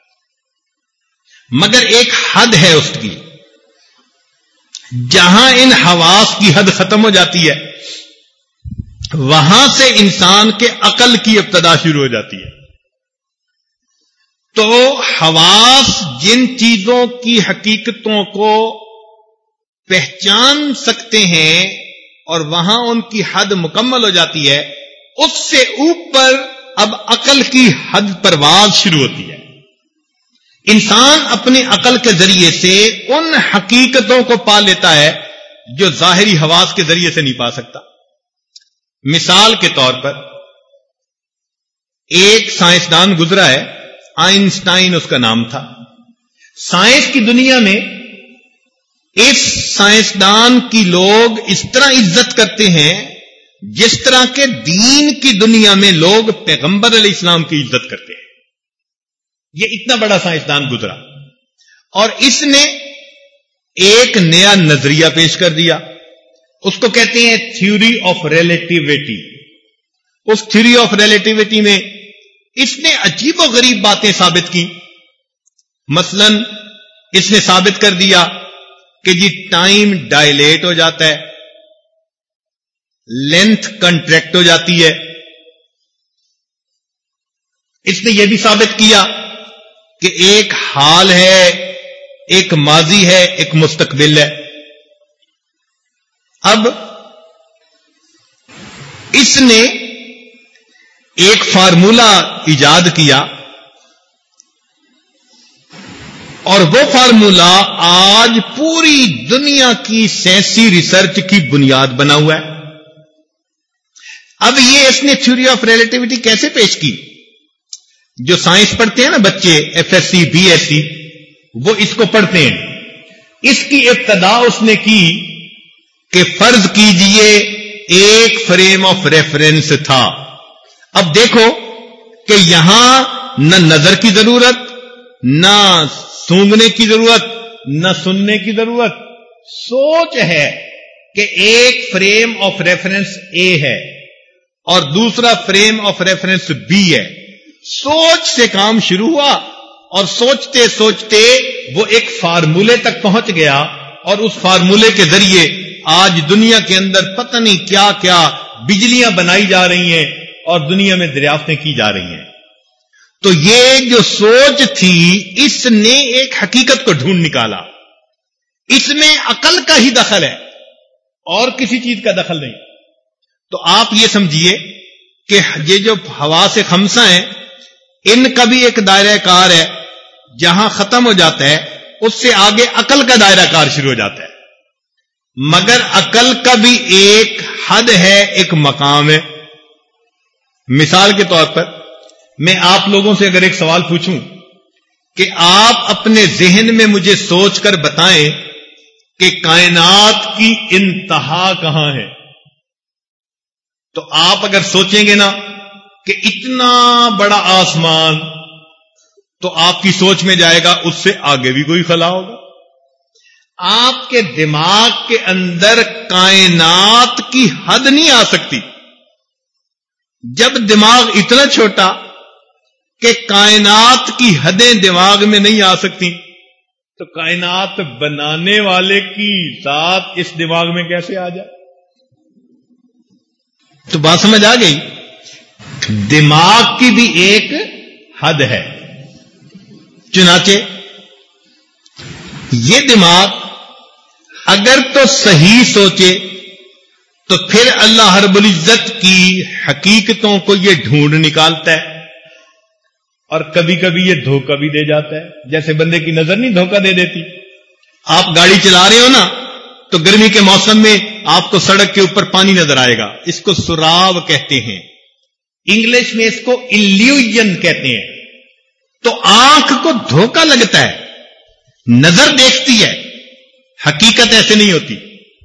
مگر ایک حد ہے اس کی. جہاں ان حواس کی حد ختم ہو جاتی ہے وہاں سے انسان کے عقل کی ابتدا شروع ہو جاتی ہے. تو حواس جن چیزوں کی حقیقتوں کو پہچان سکتے ہیں اور وہاں ان کی حد مکمل ہو جاتی ہے, اس سے اوپر اب عقل کی حد پرواز شروع ہوتی ہے. انسان اپنے عقل کے ذریعے سے ان حقیقتوں کو پا لیتا ہے جو ظاہری حواس کے ذریعے سے نہیں پا سکتا. مثال کے طور پر ایک سائنسدان گزرا ہے, آئنسٹائن اس کا نام تھا. سائنس کی دنیا میں اس سائنسدان کی لوگ اس طرح عزت کرتے ہیں جس طرح کے دین کی دنیا میں لوگ پیغمبر علیہ السلام کی عزت کرتے ہیں. یہ اتنا بڑا سائنسدان گزرا اور اس نے ایک نیا نظریہ پیش کر دیا. اس کو کہتے ہیں تھیوری آف ریلیٹیوٹی. اس تھیوری آف ریلیٹیوٹی میں اس نے عجیب و غریب باتیں ثابت کی. مثلا اس نے ثابت کر دیا کہ جی ٹائم ڈائلیٹ ہو جاتا ہے, لینتھ کنٹریکٹ ہو جاتی ہے. اس نے یہ بھی ثابت کیا کہ ایک ہال ہے ایک ماضی ہے، ایک مستقبل ہے. اب اس نے ایک فارمولا ایجاد کیا اور وہ فارمولا آج پوری دنیا کی سائنسی ریسرچ کی بنیاد بنا ہوا ہے. اب یہ اس نے تھیوری آف ریلیٹیوٹی کیسے پیش کی؟ جو سائنس پڑھتے ہیں نا بچے، F S C B S C, وہ اس کو پڑھتے ہیں. اس کی ابتدا اس نے کی کہ فرض کیجئے ایک فریم آف ریفرنس تھا. اب دیکھو کہ یہاں نہ نظر کی ضرورت، نہ سونگنے کی ضرورت، نہ سننے کی ضرورت. سوچ ہے کہ ایک فریم آف ریفرنس اے ہے اور دوسرا فریم آف ریفرنس بی ہے. سوچ سے کام شروع ہوا اور سوچتے سوچتے وہ ایک فارمولے تک پہنچ گیا اور اس فارمولے کے ذریعے آج دنیا کے اندر پتہ نہیں کیا کیا بجلیاں بنائی جا رہی ہیں اور دنیا میں دریافتیں کی جا رہی ہیں. تو یہ جو سوچ تھی اس نے ایک حقیقت کو ڈھونڈ نکالا. اس میں عقل کا ہی دخل ہے اور کسی چیز کا دخل نہیں. تو آپ یہ سمجھیے کہ یہ جو حواس خمسہ ہیں ان کا بھی ایک دائرہ کار ہے، جہاں ختم ہو جاتا ہے اس سے آگے عقل کا دائرہ کار شروع ہو جاتا ہے. مگر عقل کا بھی ایک حد ہے، ایک مقام ہے. مثال کے طور پر میں آپ لوگوں سے اگر ایک سوال پوچھوں کہ آپ اپنے ذہن میں مجھے سوچ کر بتائیں کہ کائنات کی انتہا کہاں ہے، تو آپ اگر سوچیں گے نا کہ اتنا بڑا آسمان، تو آپ کی سوچ میں جائے گا اس سے آگے بھی کوئی خلا ہوگا. آپ کے دماغ کے اندر کائنات کی حد نہیں آ سکتی. جب دماغ اتنا چھوٹا کہ کائنات کی حدیں دماغ میں نہیں آ سکتی، تو کائنات بنانے والے کی ذات اس دماغ میں کیسے آ جائے؟ تو بات سمجھ آ گئی؟ دماغ کی بھی ایک حد ہے. چنانچہ یہ دماغ اگر تو صحیح سوچے تو پھر اللہ رب العزت کی حقیقتوں کو یہ ڈھونڈ نکالتا ہے اور کبھی کبھی یہ دھوکہ بھی دے جاتا ہے. جیسے بندے کی نظر نہیں دھوکہ دے دیتی. آپ گاڑی چلا رہے ہو نا تو گرمی کے موسم میں آپ کو سڑک کے اوپر پانی نظر آئے گا، اس کو سراب کہتے ہیں، انگلش میں اس کو الوژن کہتے ہیں. تو آنکھ کو دھوکہ لگتا ہے، نظر دیکھتی ہے، حقیقت ایسے نہیں ہوتی.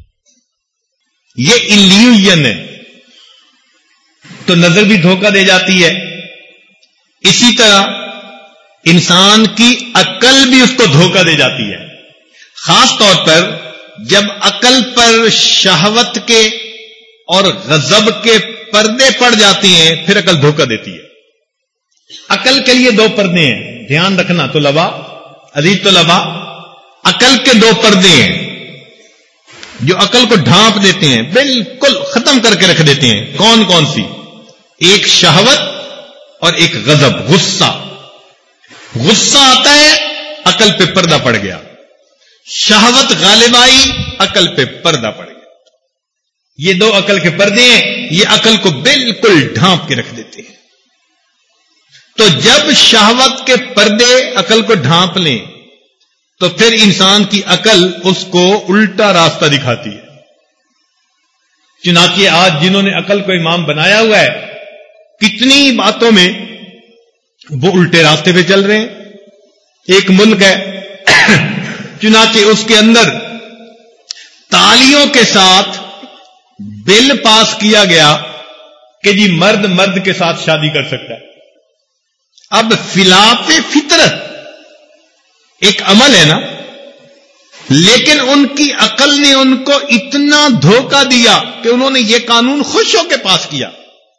یہ الوژن ہے. تو نظر بھی دھوکہ دے جاتی ہے. اسی طرح انسان کی عقل بھی اس کو دھوکہ دے جاتی ہے. خاص طور پر جب عقل پر شہوت کے اور غضب کے پردے پڑ جاتے ہیں پھر عقل دھوکہ دیتی ہے. عقل کے لیے دو پردے ہیں، دھیان رکھنا طلباء، عزیز طلباء. عقل کے دو پردے ہیں جو عقل کو ڈھانپ دیتے ہیں، بالکل ختم کر کے رکھ دیتے ہیں. کون کون سی؟ ایک شہوت اور ایک غضب، غصہ. غصہ آتا ہے عقل پہ پردہ پڑ گیا، شہوت غالب آئی عقل پہ پردہ پڑ گیا. یہ دو عقل کے پردے ہیں، یہ عقل کو بالکل ڈھانپ کے رکھ دیتے ہیں. تو جب شہوت کے پردے عقل کو ڈھانپ لیں تو پھر انسان کی عقل اس کو الٹا راستہ دکھاتی ہے. چنانچہ آج جنہوں نے عقل کو امام بنایا ہوا ہے، کتنی باتوں میں وہ الٹے راستے پہ چل رہے ہیں. ایک ملک ہے چنانچہ اس کے اندر تالیوں کے ساتھ بل پاس کیا گیا کہ جی مرد مرد کے ساتھ شادی کر سکتا ہے. اب خلاف فطرت ایک عمل ہے نا، لیکن ان کی عقل نے ان کو اتنا دھوکہ دیا کہ انہوں نے یہ قانون خوش ہو کے پاس کیا.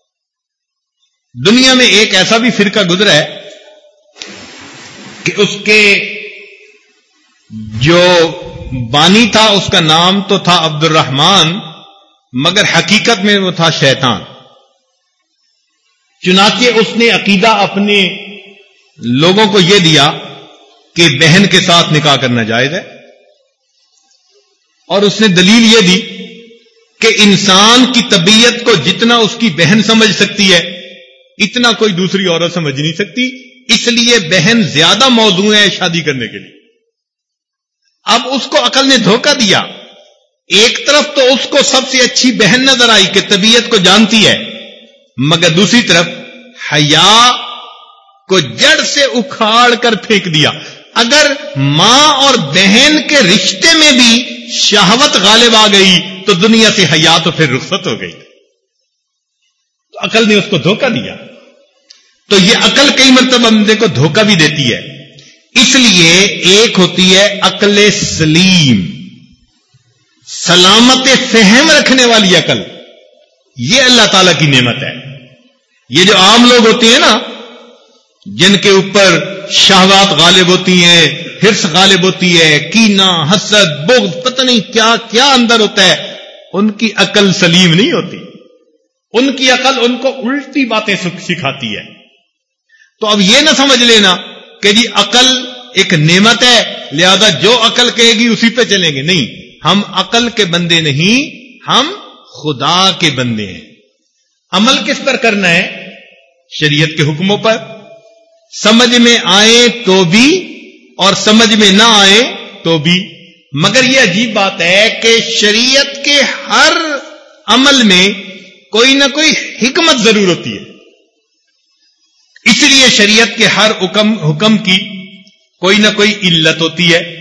دنیا میں ایک ایسا بھی فرقہ گزرا ہے کہ اس کے جو بانی تھا اس کا نام تو تھا عبد الرحمان، مگر حقیقت میں وہ تھا شیطان. چنانچہ اس نے عقیدہ اپنے لوگوں کو یہ دیا کہ بہن کے ساتھ نکاح کرنا جائز ہے، اور اس نے دلیل یہ دی کہ انسان کی طبیعت کو جتنا اس کی بہن سمجھ سکتی ہے اتنا کوئی دوسری عورت سمجھ نہیں سکتی، اس لیے بہن زیادہ موضوع ہے شادی کرنے کے لیے۔ اب اس کو عقل نے دھوکہ دیا، ایک طرف تو اس کو سب سے اچھی بہن نظر آئی کہ طبیعت کو جانتی ہے، مگر دوسری طرف حیا کو جڑ سے اکھاڑ کر پھینک دیا۔ اگر ماں اور بہن کے رشتے میں بھی شہوت غالب آ گئی تو دنیا سے حیا تو پھر رخصت ہو گئی۔ تو عقل نے اس کو دھوکہ دیا۔ تو یہ عقل کئی مرتبہ بندے کو دھوکہ بھی دیتی ہے، اس لیے ایک ہوتی ہے عقل سلیم، سلامت فہم رکھنے والی عقل، یہ اللہ تعالی کی نعمت ہے۔ یہ جو عام لوگ ہوتے ہیں نا، جن کے اوپر شہوات غالب ہوتی ہیں، حرص غالب ہوتی ہے، کینہ، حسد، بغض، پتہ نہیں کیا کیا اندر ہوتا ہے، ان کی عقل سلیم نہیں ہوتی، ان کی عقل ان کو الٹی باتیں سکھاتی ہے۔ تو اب یہ نہ سمجھ لینا کہ جی عقل ایک نعمت ہے لہذا جو عقل کہے گی اسی پہ چلیں گے، نہیں، ہم عقل کے بندے نہیں، ہم خدا کے بندے ہیں۔ عمل کس پر کرنا ہے؟ شریعت کے حکموں پر، سمجھ میں آئے تو بھی اور سمجھ میں نہ آئے تو بھی۔ مگر یہ عجیب بات ہے کہ شریعت کے ہر عمل میں کوئی نہ کوئی حکمت ضرور ہوتی ہے، اس لیے شریعت کے ہر حکم حکم کی کوئی نہ کوئی علت ہوتی ہے۔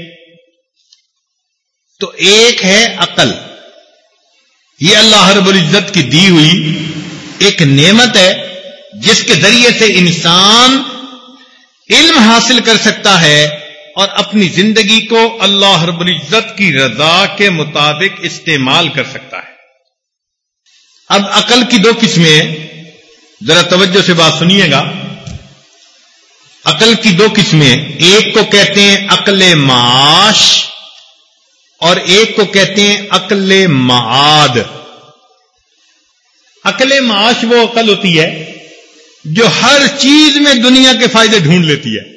تو ایک ہے عقل، یہ اللہ رب العزت کی دی ہوئی ایک نعمت ہے جس کے ذریعے سے انسان علم حاصل کر سکتا ہے اور اپنی زندگی کو اللہ رب العزت کی رضا کے مطابق استعمال کر سکتا ہے۔ اب عقل کی دو قسمیں ہیں، ذرا توجہ سے بات سنیے گا۔ عقل کی دو قسمیں، ایک کو کہتے ہیں عقل معاش اور ایک کو کہتے ہیں عقل معاد۔ عقل معاش وہ عقل ہوتی ہے جو ہر چیز میں دنیا کے فائدے ڈھونڈ لیتی ہے،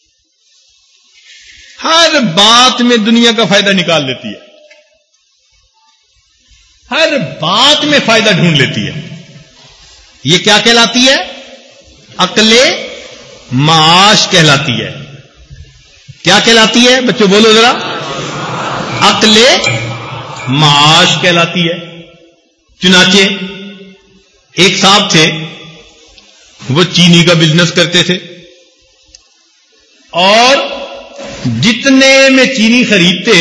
ہر بات میں دنیا کا فائدہ نکال لیتی ہے، ہر بات میں فائدہ ڈھونڈ لیتی ہے۔ یہ کیا کہلاتی ہے؟ عقل معاش کہلاتی ہے۔ کیا کہلاتی ہے بچوں؟ بولو ذرا۔ عقل معاش کہلاتی ہے۔ چنانچہ ایک صاحب تھے، وہ چینی کا بزنس کرتے تھے اور جتنے میں چینی خریدتے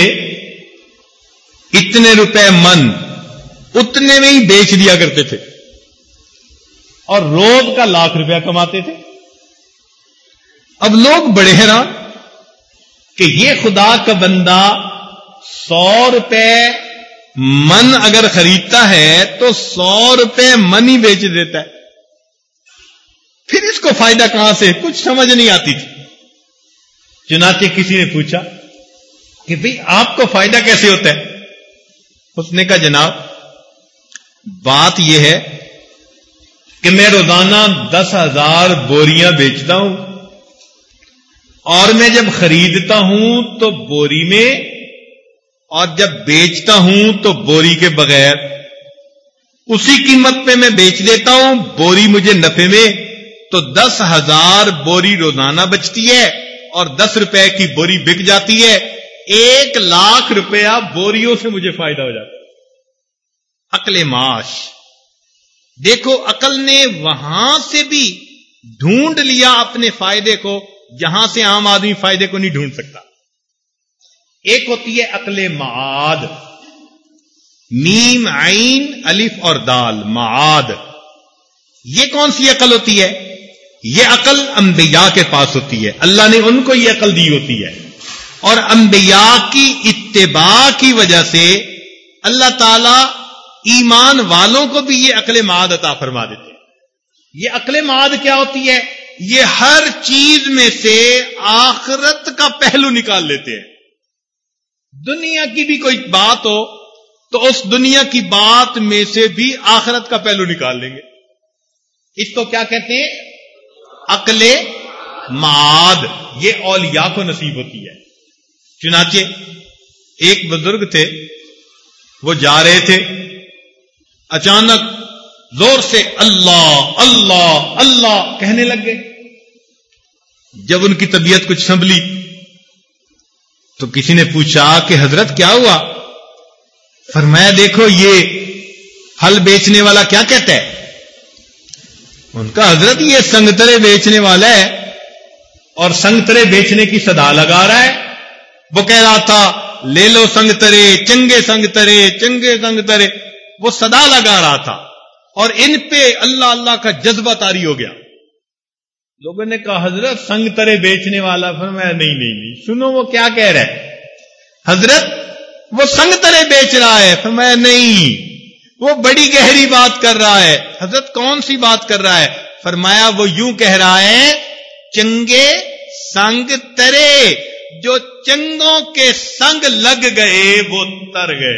اتنے روپے من اتنے میں ہی بیچ دیا کرتے تھے اور روز کا لاکھ روپیہ کماتے تھے۔ اب لوگ بڑے حیران کہ یہ خدا کا بندہ سو روپے من اگر خریدتا ہے تو سو روپے من ہی بیچ دیتا ہے، پھر اس کو فائدہ کہاں سے؟ کچھ سمجھ نہیں آتی تھی۔ چنانچہ کسی نے پوچھا کہ بھئی آپ کو فائدہ کیسے ہوتا ہے؟ اس نے کہا جناب بات یہ ہے کہ میں روزانہ دس ہزار بوریاں بیچتا ہوں اور میں جب خریدتا ہوں تو بوری میں اور جب بیچتا ہوں تو بوری کے بغیر، اسی قیمت پہ میں بیچ دیتا ہوں، بوری مجھے نفع میں، تو دس ہزار بوری روزانہ بچتی ہے اور دس روپے کی بوری بک جاتی ہے، ایک لاکھ روپیہ بوریوں سے مجھے فائدہ ہو جاتا ہے۔ عقل معاش دیکھو، عقل نے وہاں سے بھی ڈھونڈ لیا اپنے فائدے کو جہاں سے عام آدمی فائدے کو نہیں ڈھونڈ سکتا۔ ایک ہوتی ہے عقل معاد، میم عین الف اور دال، معاد۔ یہ کون سی عقل ہوتی ہے؟ یہ عقل انبیاء کے پاس ہوتی ہے، اللہ نے ان کو یہ عقل دی ہوتی ہے، اور انبیاء کی اتباع کی وجہ سے اللہ تعالی ایمان والوں کو بھی یہ عقل معاد عطا فرما دیتے ہیں۔ یہ عقل معاد کیا ہوتی ہے؟ یہ ہر چیز میں سے آخرت کا پہلو نکال لیتے ہیں۔ دنیا کی بھی کوئی بات ہو تو اس دنیا کی بات میں سے بھی آخرت کا پہلو نکال لیں گے۔ اس کو کیا کہتے ہیں؟ عقل معاد یہ اولیاء کو نصیب ہوتی ہے. چنانچہ ایک بزرگ تھے، وہ جا رہے تھے، اچانک زور سے اللہ اللہ اللہ کہنے لگ گئے. جب ان کی طبیعت کچھ سنبھلی تو کسی نے پوچھا کہ حضرت کیا ہوا؟ فرمایا دیکھو یہ پھل بیچنے والا کیا کہتا ہے. ان کا حضرت یہ سنگترے بیچنے والا ہے اور سنگترے بیچنے کی صدا لگا رہا ہے. وہ کہہ رہا تھا لے لو سنگترے، چنگے سنگترے، چنگے سنگترے، وہ صدا لگا رہا تھا اور ان پہ اللہ اللہ کا جذبہ طاری ہو گیا. لوگوں نے کہا حضرت سنگترے بیچنے والا. فرمایا نہیں نہیں نہیں سنو وہ کیا کہہ رہا ہے. حضرت وہ سنگترے بیچ رہا ہے. فرمایا نہیں وہ بڑی گہری بات کر رہا ہے. حضرت کون سی بات کر رہا ہے؟ فرمایا وہ یوں کہہ رہا ہے چنگے سنگ ترے، جو چنگوں کے سنگ لگ گئے وہ تر گئے،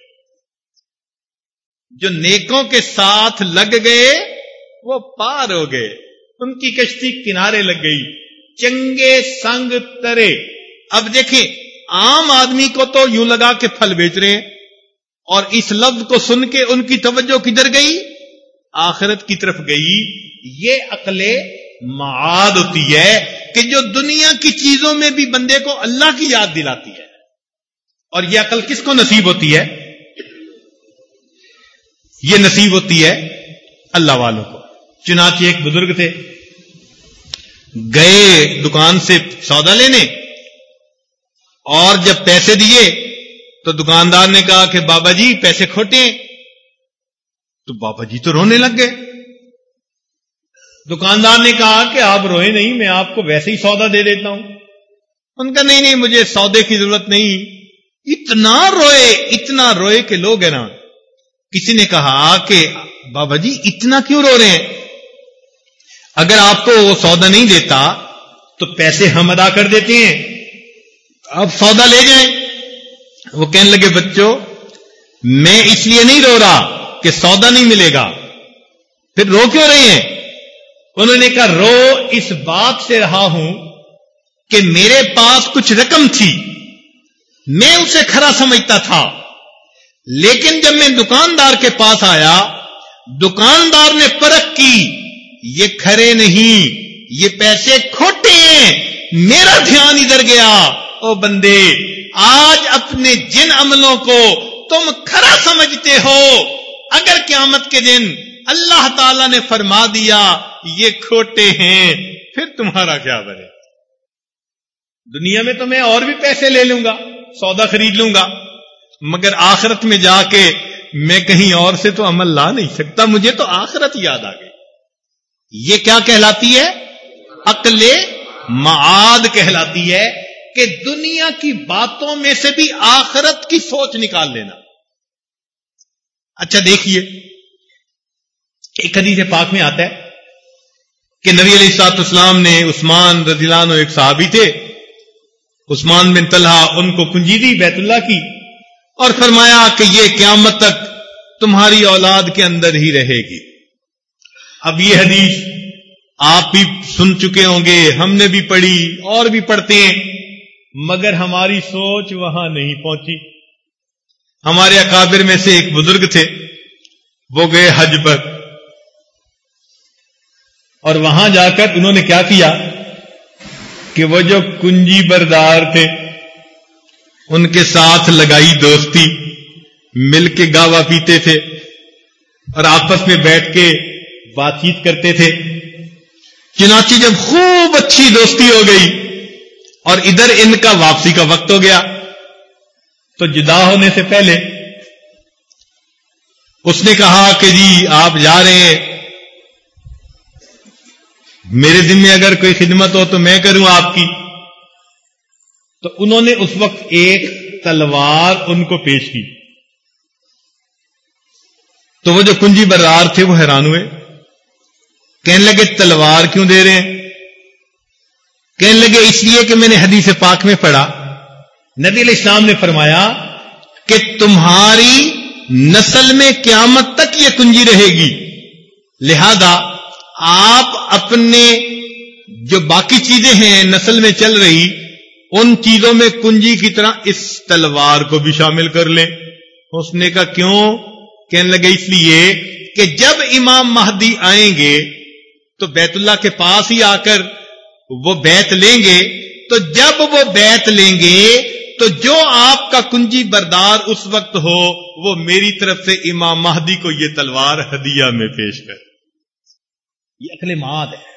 جو نیکوں کے ساتھ لگ گئے وہ پار ہو گئے، ان کی کشتی کنارے لگ گئی. چنگے سنگ ترے. اب دیکھیں عام آدمی کو تو یوں لگا کہ پھل بیچ رہے ہیں، اور اس لفظ کو سن کے ان کی توجہ کدھر گئی؟ آخرت کی طرف گئی. یہ عقل معاد ہوتی ہے کہ جو دنیا کی چیزوں میں بھی بندے کو اللہ کی یاد دلاتی ہے. اور یہ عقل کس کو نصیب ہوتی ہے؟ یہ نصیب ہوتی ہے اللہ والوں کو. چنانچہ ایک بزرگ تھے، گئے دکان سے سودا لینے، اور جب پیسے دیے تو دکاندار نے کہا کہ بابا جی پیسے کھوٹے ہیں. تو بابا جی تو رونے لگ گئے. دکاندار نے کہا کہ آپ روئے نہیں، میں آپ کو ویسے ہی سودا دے دیتا ہوں. ان کا نہیں نہیں مجھے سودے کی ضرورت نہیں. اتنا روئے اتنا روئے کہ لوگ ہیں نا. کسی نے کہا کہ بابا جی اتنا کیوں رو رہے ہیں؟ اگر آپ کو وہ سودا نہیں دیتا تو پیسے ہم ادا کر دیتے ہیں، آپ سودا لے جائیں. وہ کہنے لگے بچوں میں اس لیے نہیں رو رہا کہ سودا نہیں ملے گا. پھر رو کیوں رہے ہیں؟ انہوں نے کہا رو اس بات سے رہا ہوں کہ میرے پاس کچھ رقم تھی، میں اسے کھرا سمجھتا تھا، لیکن جب میں دکاندار کے پاس آیا دکاندار نے پرکھ کی یہ کھرے نہیں، یہ پیسے کھوٹے ہیں. میرا دھیان ادھر گیا. او بندے آج اپنے جن عملوں کو تم کھرا سمجھتے ہو، اگر قیامت کے دن اللہ تعالی نے فرما دیا یہ کھوٹے ہیں، پھر تمہارا کیا بنے؟ دنیا میں تو میں اور بھی پیسے لے لوں گا، سودا خرید لوں گا، مگر آخرت میں جا کے میں کہیں اور سے تو عمل لا نہیں سکتا. مجھے تو آخرت یاد آ گئی. یہ کیا کہلاتی ہے؟ عقل معاد کہلاتی ہے کہ دنیا کی باتوں میں سے بھی آخرت کی سوچ نکال لینا. اچھا دیکھیے ایک حدیث پاک میں آتا ہے کہ نبی علیہ الصلوۃ والسلام نے عثمان رضی اللہ عنہ، ایک صحابی تھے عثمان بن طلحہ، ان کو کنجی دی بیت اللہ کی اور فرمایا کہ یہ قیامت تک تمہاری اولاد کے اندر ہی رہے گی. اب یہ حدیث آپ بھی سن چکے ہوں گے، ہم نے بھی پڑھی اور بھی پڑھتے ہیں، مگر ہماری سوچ وہاں نہیں پہنچی. ہمارے اکابر میں سے ایک بزرگ تھے، وہ گئے حج پر، اور وہاں جا کر انہوں نے کیا کیا کہ وہ جو کنجی بردار تھے ان کے ساتھ لگائی دوستی، مل کے گاوا پیتے تھے اور آپس میں بیٹھ کے بات چیت کرتے تھے. چنانچہ جب خوب اچھی دوستی ہو گئی اور ادھر ان کا واپسی کا وقت ہو گیا تو جدا ہونے سے پہلے اس نے کہا کہ جی آپ جا رہے ہیں، میرے ذمہ اگر کوئی خدمت ہو تو میں کروں آپ کی. تو انہوں نے اس وقت ایک تلوار ان کو پیش کی. تو وہ جو کنجی برار تھے وہ حیران ہوئے، کہنے لگے تلوار کیوں دے رہے ہیں؟ کہنے لگے اس لیے کہ میں نے حدیث پاک میں پڑھا، نبی علیہ السلام نے فرمایا کہ تمہاری نسل میں قیامت تک یہ کنجی رہے گی، لہذا آپ اپنے جو باقی چیزیں ہیں نسل میں چل رہی ان چیزوں میں کنجی کی طرح اس تلوار کو بھی شامل کر لیں. اس نے کہا کیوں؟ کہنے لگے اس لیے کہ جب امام مہدی آئیں گے تو بیت اللہ کے پاس ہی آ کر وہ بیعت لیں گے. تو جب وہ بیعت لیں گے تو جو آپ کا کنجی بردار اس وقت ہو وہ میری طرف سے امام مہدی کو یہ تلوار ہدیہ میں پیش کر. یہ عقل ماد ہے.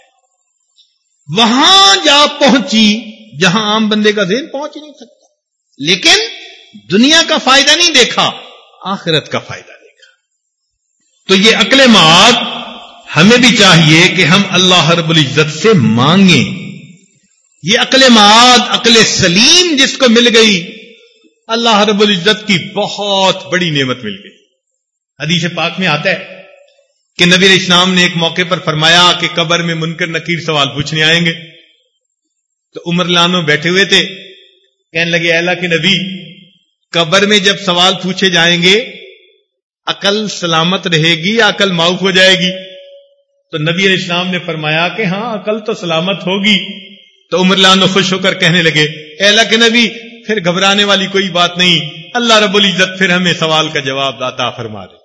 وہاں جا پہنچی جہاں عام بندے کا ذہن پہنچ ہی نہیں سکتا. لیکن دنیا کا فائدہ نہیں دیکھا، آخرت کا فائدہ دیکھا. تو یہ عقل ماد ہمیں بھی چاہیے کہ ہم اللہ رب العزت سے مانگیں. یہ عقل ماد، عقل سلیم جس کو مل گئی، اللہ رب العزت کی بہت بڑی نعمت مل گئی. حدیث پاک میں آتا ہے کہ نبی علیہ السلام نے ایک موقع پر فرمایا کہ قبر میں منکر نکیر سوال پوچھنے آئیں گے. تو عمر لانو بیٹھے ہوئے تھے، کہنے لگے اے اللہ کے نبی، قبر میں جب سوال پوچھے جائیں گے عقل سلامت رہے گی یا عقل معاف ہو جائے گی؟ تو نبی علیہ السلام نے فرمایا کہ ہاں عقل تو سلامت ہوگی. تو عمر لانو خوش ہو کر کہنے لگے اے اللہ کے نبی پھر گھبرانے والی کوئی بات نہیں، اللہ رب العزت پھر ہمیں سوال کا جواب عطا فرما دے.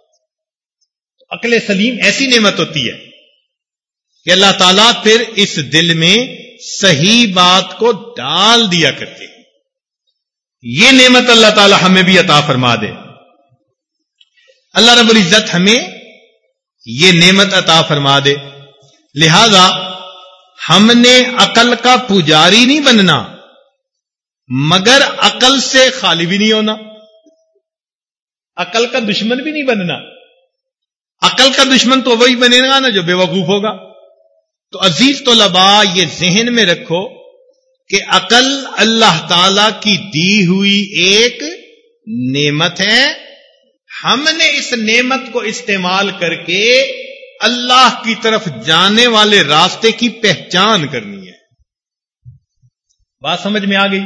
عقل سلیم ایسی نعمت ہوتی ہے کہ اللہ تعالیٰ پھر اس دل میں صحیح بات کو ڈال دیا کرتے ہیں. یہ نعمت اللہ تعالیٰ ہمیں بھی عطا فرما دے. اللہ رب العزت ہمیں یہ نعمت عطا فرما دے. لہذا ہم نے عقل کا پجاری نہیں بننا، مگر عقل سے خالی بھی نہیں ہونا، عقل کا دشمن بھی نہیں بننا. عقل کا دشمن تو وہی بنے گا نا جو بے وقوف ہوگا. تو عزیز طلباء یہ ذہن میں رکھو کہ عقل اللہ تعالی کی دی ہوئی ایک نعمت ہے. ہم نے اس نعمت کو استعمال کر کے اللہ کی طرف جانے والے راستے کی پہچان کرنی ہے. بات سمجھ میں آ گئی؟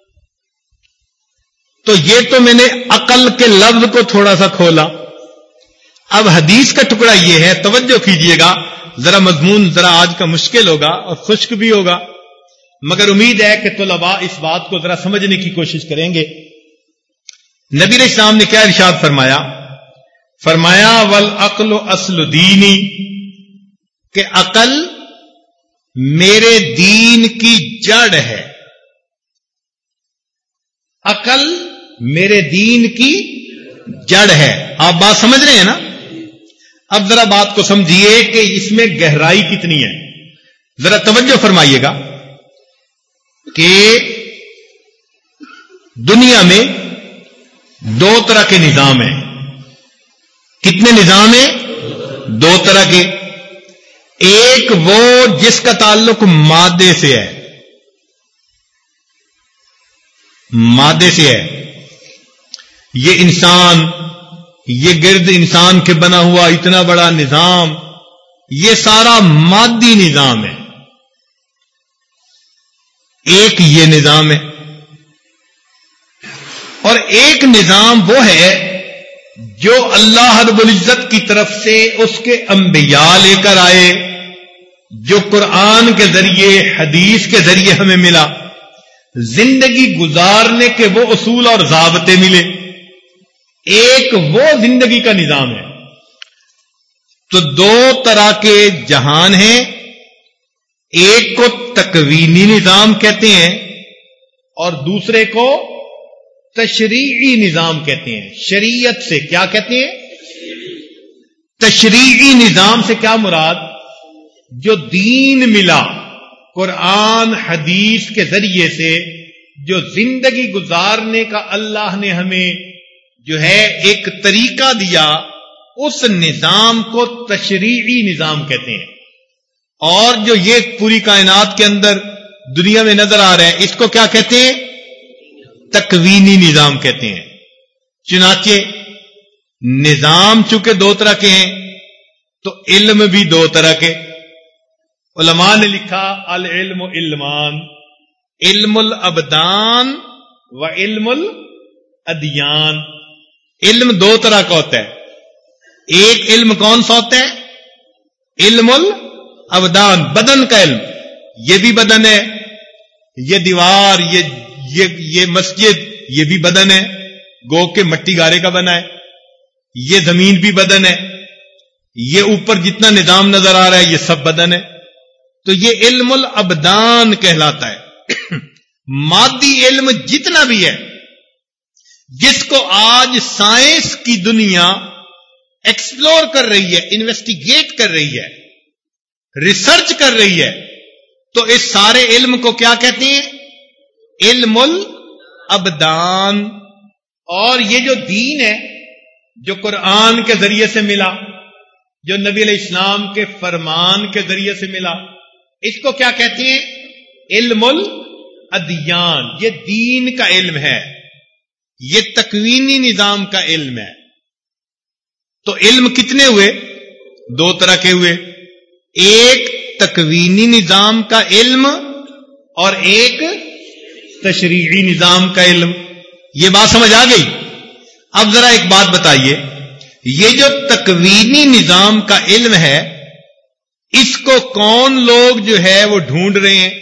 تو یہ تو میں نے عقل کے لفظ کو تھوڑا سا کھولا. اب حدیث کا ٹکڑا یہ ہے، توجہ کیجئے گا، ذرا مضمون ذرا آج کا مشکل ہوگا اور خشک بھی ہوگا، مگر امید ہے کہ طلباء اس بات کو ذرا سمجھنے کی کوشش کریں گے. نبی علیہ السلام نے کیا ارشاد فرمایا؟ فرمایا والعقل اصل دینی، کہ عقل میرے دین کی جڑ ہے. عقل میرے دین کی جڑ ہے. آپ بات سمجھ رہے ہیں نا؟ اب ذرا بات کو سمجھیے کہ اس میں گہرائی کتنی ہے. ذرا توجہ فرمائیے گا کہ دنیا میں دو طرح کے نظام ہیں. کتنے نظام ہیں؟ دو طرح کے. ایک وہ جس کا تعلق مادے سے ہے، مادے سے ہے. یہ انسان، یہ گرد انسان کے بنا ہوا اتنا بڑا نظام، یہ سارا مادی نظام ہے. ایک یہ نظام ہے. اور ایک نظام وہ ہے جو اللہ رب العزت کی طرف سے اس کے انبیاء لے کر آئے، جو قرآن کے ذریعے، حدیث کے ذریعے ہمیں ملا. زندگی گزارنے کے وہ اصول اور ضابطے ملے. ایک وہ زندگی کا نظام ہے. تو دو طرح کے جہان ہیں. ایک کو تکوینی نظام کہتے ہیں اور دوسرے کو تشریعی نظام کہتے ہیں. شریعت سے کیا کہتے ہیں؟ تشریعی نظام سے کیا مراد؟ جو دین ملا قرآن حدیث کے ذریعے سے، جو زندگی گزارنے کا اللہ نے ہمیں جو ہے ایک طریقہ دیا، اس نظام کو تشریعی نظام کہتے ہیں. اور جو یہ پوری کائنات کے اندر دنیا میں نظر آ رہا ہے، اس کو کیا کہتے ہیں؟ تکوینی نظام کہتے ہیں. چنانچہ نظام چونکہ دو طرح کے ہیں تو علم بھی دو طرح کے. علماء نے لکھا العلم علمان، علم الابدان و علم الادیان. علم دو طرح کا ہوتا ہے. ایک علم کون سا ہوتا ہے؟ علم الابدان، بدن کا علم. یہ بھی بدن ہے، یہ دیوار، یہ یہ یہ مسجد، یہ بھی بدن ہے، گو کے مٹی گارے کا بنا ہے، یہ زمین بھی بدن ہے، یہ اوپر جتنا نظام نظر آ رہا ہے یہ سب بدن ہے. تو یہ علم الابدان کہلاتا ہے. مادی علم جتنا بھی ہے جس کو آج سائنس کی دنیا ایکسپلور کر رہی ہے، انویسٹیگیٹ کر رہی ہے، ریسرچ کر رہی ہے، تو اس سارے علم کو کیا کہتے ہیں؟ علم الابدان. اور یہ جو دین ہے جو قرآن کے ذریعے سے ملا، جو نبی علیہ السلام کے فرمان کے ذریعے سے ملا، اس کو کیا کہتے ہیں؟ علم الادیان. یہ دین کا علم ہے، یہ تکوینی نظام کا علم ہے. تو علم کتنے ہوئے؟ دو طرح کے ہوئے. ایک تکوینی نظام کا علم اور ایک تشریعی نظام کا علم. یہ بات سمجھ آ گئی؟ اب ذرا ایک بات بتائیے، یہ جو تکوینی نظام کا علم ہے اس کو کون لوگ جو ہے وہ ڈھونڈ رہے ہیں؟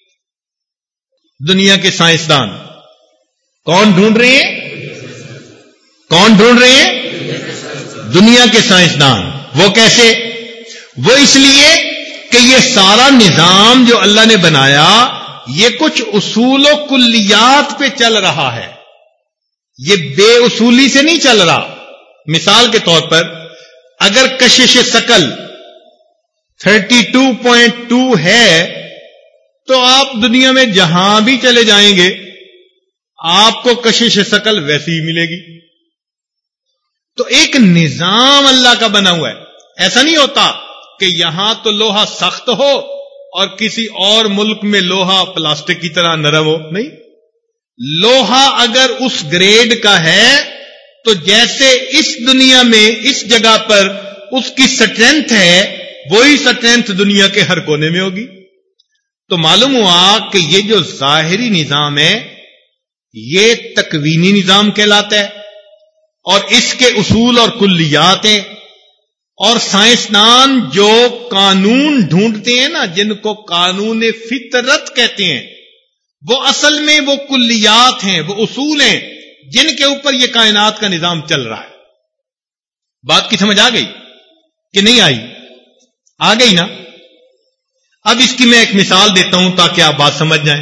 دنیا کے سائنسدان. کون ڈھونڈ رہے ہیں؟ کون ڈھونڈ رہے ہیں؟ دنیا کے سائنسدان. وہ کیسے؟ وہ اس لیے کہ یہ سارا نظام جو اللہ نے بنایا یہ کچھ اصول و کلیات پہ چل رہا ہے، یہ بے اصولی سے نہیں چل رہا. مثال کے طور پر اگر کشش ثقل تھرٹی ٹو پوائنٹ ٹو ہے تو آپ دنیا میں جہاں بھی چلے جائیں گے آپ کو کشش ثقل ویسی ہی ملے گی. تو ایک نظام اللہ کا بنا ہوا ہے. ایسا نہیں ہوتا کہ یہاں تو لوہا سخت ہو اور کسی اور ملک میں لوہا پلاسٹک کی طرح نرم ہو. نہیں، لوہا اگر اس گریڈ کا ہے تو جیسے اس دنیا میں اس جگہ پر اس کی سٹرینتھ ہے وہی سٹرینتھ دنیا کے ہر کونے میں ہوگی. تو معلوم ہوا کہ یہ جو ظاہری نظام ہے یہ تکوینی نظام کہلاتا ہے اور اس کے اصول اور کلیات ہیں. اور سائنسدان جو قانون ڈھونڈتے ہیں نا، جن کو قانون فطرت کہتے ہیں، وہ اصل میں وہ کلیات ہیں، وہ اصول ہیں جن کے اوپر یہ کائنات کا نظام چل رہا ہے. بات کی سمجھ آ گئی کہ نہیں آئی؟ آ گئی نا. اب اس کی میں ایک مثال دیتا ہوں تاکہ آپ بات سمجھ جائیں.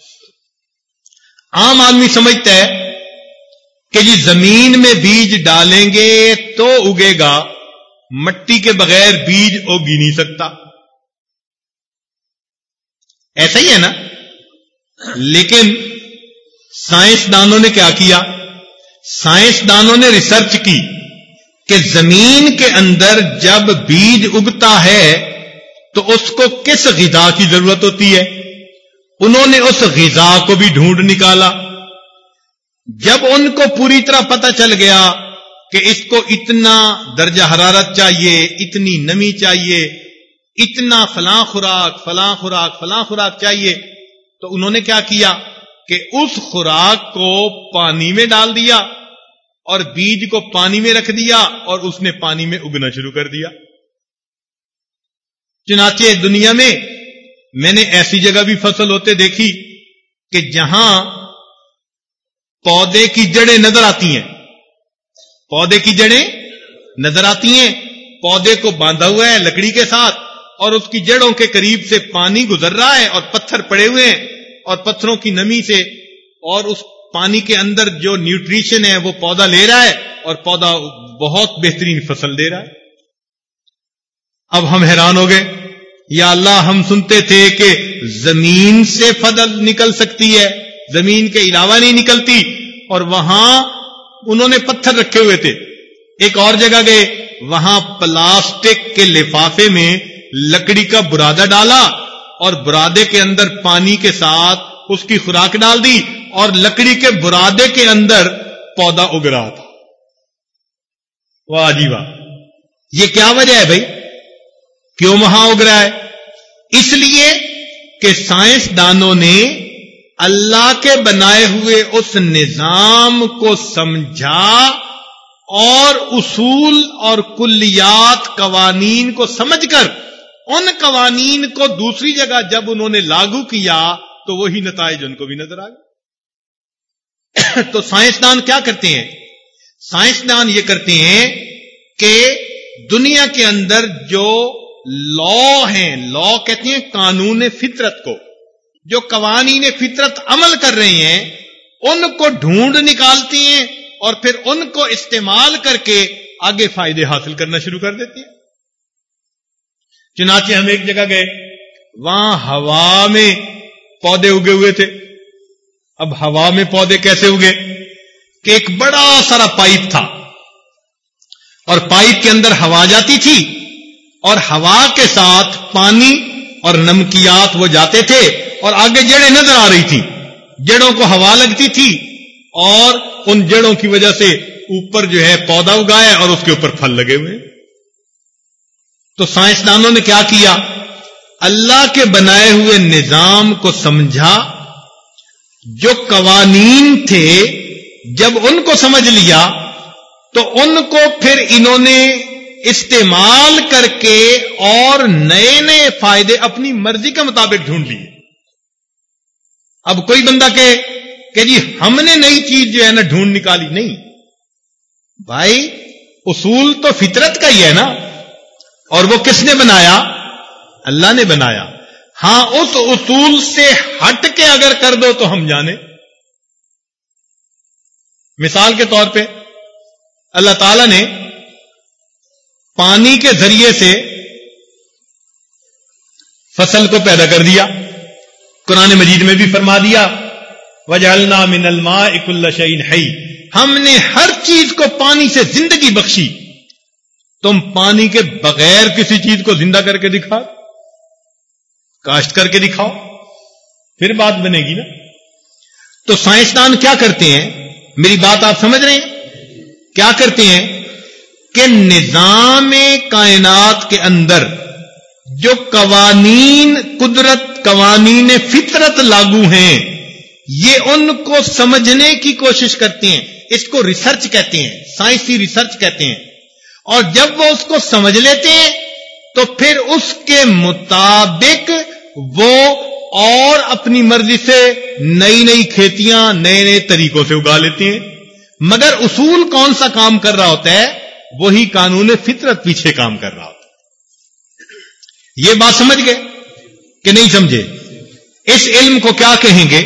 عام آدمی سمجھتا ہے کہ جی زمین میں بیج ڈالیں گے تو اگے گا، مٹی کے بغیر بیج اگ ہی نہیں سکتا. ایسا ہی ہے نا. لیکن سائنسدانوں نے کیا کیا؟ سائنسدانوں نے ریسرچ کی کہ زمین کے اندر جب بیج اگتا ہے تو اس کو کس غذا کی ضرورت ہوتی ہے. انہوں نے اس غذا کو بھی ڈھونڈ نکالا. جب ان کو پوری طرح پتہ چل گیا کہ اس کو اتنا درجہ حرارت چاہیے، اتنی نمی چاہیے، اتنا فلاں خوراک فلاں خوراک فلاں خوراک چاہیے، تو انہوں نے کیا کیا کہ اس خوراک کو پانی میں ڈال دیا اور بیج کو پانی میں رکھ دیا اور اس نے پانی میں اگنا شروع کر دیا. چنانچہ دنیا میں میں نے ایسی جگہ بھی فصل ہوتے دیکھی کہ جہاں پودے کی جڑیں نظر آتی ہیں، پودے کی جڑیں نظر آتی ہیں، پودے کو باندھا ہوا ہے لکڑی کے ساتھ اور اس کی جڑوں کے قریب سے پانی گزر رہا ہے اور پتھر پڑے ہوئے ہیں اور پتھروں کی نمی سے اور اس پانی کے اندر جو نیوٹریشن ہے وہ پودا لے رہا ہے اور پودا بہت بہترین فصل دے رہا ہے. اب ہم حیران ہو گئے، یا اللہ ہم سنتے تھے کہ زمین سے فضل نکل سکتی ہے، زمین کے علاوہ نہیں نکلتی، اور وہاں انہوں نے پتھر رکھے ہوئے تھے. ایک اور جگہ گئے، وہاں پلاسٹک کے لفافے میں لکڑی کا برادہ ڈالا اور برادے کے اندر پانی کے ساتھ اس کی خوراک ڈال دی اور لکڑی کے برادے کے اندر پودا اگ رہا تھا. واہ جی واہ. یہ کیا وجہ ہے بھائی؟ کیوں وہاں اگ رہا ہے؟ اس لیے کہ سائنسدانوں نے اللہ کے بنائے ہوئے اس نظام کو سمجھا اور اصول اور کلیات قوانین کو سمجھ کر ان قوانین کو دوسری جگہ جب انہوں نے لاگو کیا تو وہی نتائج ان کو بھی نظر آ گئے. تو سائنسدان کیا کرتے ہیں؟ سائنسدان یہ کرتے ہیں کہ دنیا کے اندر جو لا ہیں، لا کہتے ہیں قانون فطرت کو، جو قوانین فطرت عمل کر رہے ہیں ان کو ڈھونڈ نکالتے ہیں اور پھر ان کو استعمال کر کے آگے فائدے حاصل کرنا شروع کر دیتے ہیں. چنانچہ ہم ایک جگہ گئے، وہاں ہوا میں پودے اگے ہوئے تھے. اب ہوا میں پودے کیسے اگے کہ ایک بڑا سارا پائپ تھا اور پائپ کے اندر ہوا جاتی تھی اور ہوا کے ساتھ پانی اور نمکیات وہ جاتے تھے اور آگے جڑیں نظر آ رہی تھی. جڑوں کو ہوا لگتی تھی اور ان جڑوں کی وجہ سے اوپر جو ہے پودا اگایا اور اس کے اوپر پھل لگے ہوئے. تو سائنسدانوں نے کیا کیا؟ اللہ کے بنائے ہوئے نظام کو سمجھا، جو قوانین تھے جب ان کو سمجھ لیا تو ان کو پھر انہوں نے استعمال کر کے اور نئے نئے فائدے اپنی مرضی کے مطابق ڈھونڈ لیے. اب کوئی بندہ کہے کہ جی ہم نے نئی چیز جو ہے نا ڈھونڈ نکالی، نہیں بھائی، اصول تو فطرت کا ہی ہے نا، اور وہ کس نے بنایا؟ اللہ نے بنایا. ہاں اس اصول سے ہٹ کے اگر کر دو تو ہم جانے. مثال کے طور پہ اللہ تعالی نے پانی کے ذریعے سے فصل کو پیدا کر دیا. قرآن مجید میں بھی فرما دیا وَجَعَلْنَا مِنَ الْمَاءِ كُلَّ شَيْءٍ حَيٍّ، ہم نے ہر چیز کو پانی سے زندگی بخشی. تم پانی کے بغیر کسی چیز کو زندہ کر کے دکھا، کاشت کر کے دکھاؤ، پھر بات بنے گی نا. تو سائنسدان کیا کرتے ہیں؟ میری بات آپ سمجھ رہے ہیں؟ کیا کرتے ہیں کہ نظام کائنات کے اندر جو قوانین قدرت، قوانین فطرت لاگو ہیں، یہ ان کو سمجھنے کی کوشش کرتے ہیں. اس کو ریسرچ کہتے ہیں، سائنسی ریسرچ کہتے ہیں. اور جب وہ اس کو سمجھ لیتے ہیں تو پھر اس کے مطابق وہ اور اپنی مرضی سے نئی نئی کھیتیاں نئے نئے طریقوں سے اگا لیتے ہیں. مگر اصول کون سا کام کر رہا ہوتا ہے؟ وہی قانون فطرت پیچھے کام کر رہا ہوتا ہے. یہ بات سمجھ گئے کہ نہیں سمجھے؟ اس علم کو کیا کہیں گے؟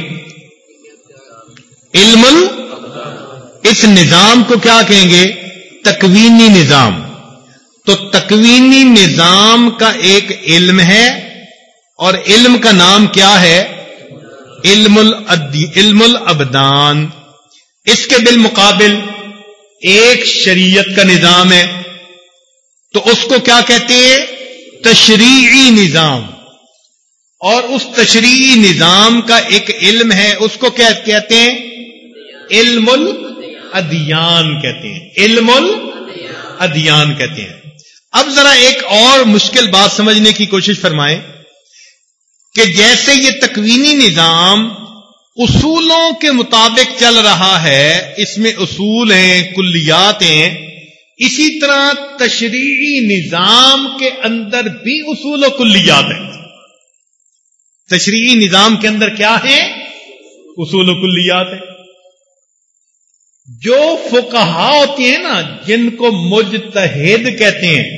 علم ال اس نظام کو کیا کہیں گے؟ تکوینی نظام. تو تکوینی نظام کا ایک علم ہے اور علم کا نام کیا ہے؟ علم الادی علم الابدان. اس کے بالمقابل ایک شریعت کا نظام ہے، تو اس کو کیا کہتے ہیں؟ تشریعی نظام. اور اس تشریعی نظام کا ایک علم ہے، اس کو کیا کہتے ہیں؟ علم الادیان کہتے ہیں. علم الادیان کہتے ہیں. اب ذرا ایک اور مشکل بات سمجھنے کی کوشش فرمائیں کہ جیسے یہ تکوینی نظام اصولوں کے مطابق چل رہا ہے، اس میں اصول ہیں، کلیات ہیں، اسی طرح تشریعی نظام کے اندر بھی اصول و کلیات ہیں. تشریعی نظام کے اندر کیا ہے؟ اصول و کلیات ہیں. جو فقہا ہوتے ہیں نا، جن کو مجتہد کہتے ہیں،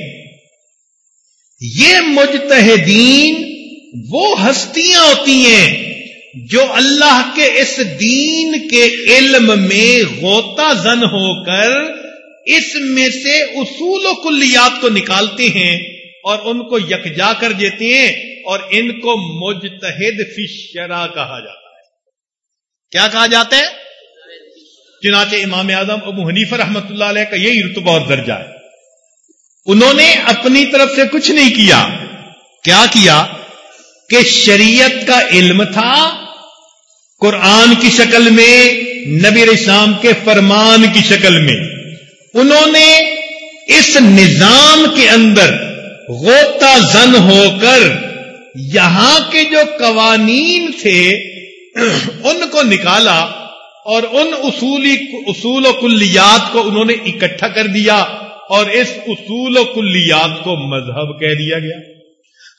یہ مجتہدین وہ ہستیاں ہوتی ہیں جو اللہ کے اس دین کے علم میں غوطہ زن ہو کر اس میں سے اصول و کلیات کو نکالتے ہیں اور ان کو یکجا کر دیتے ہیں، اور ان کو مجتہد فی الشرع کہا جاتا ہے. کیا کہا جاتا ہے؟ چنانچہ امام اعظم ابو حنیفہ رحمۃ اللہ علیہ کا یہی رتبہ اور درجہ ہے. انہوں نے اپنی طرف سے کچھ نہیں کیا. کیا کیا کہ شریعت کا علم تھا قرآن کی شکل میں، نبی علیہ السلام کے فرمان کی شکل میں. انہوں نے اس نظام کے اندر غوطہ زن ہو کر یہاں کے جو قوانین تھے ان کو نکالا اور ان اصولی اصول و کلیات کو انہوں نے اکٹھا کر دیا اور اس اصول و کلیات کو مذہب کہہ دیا گیا.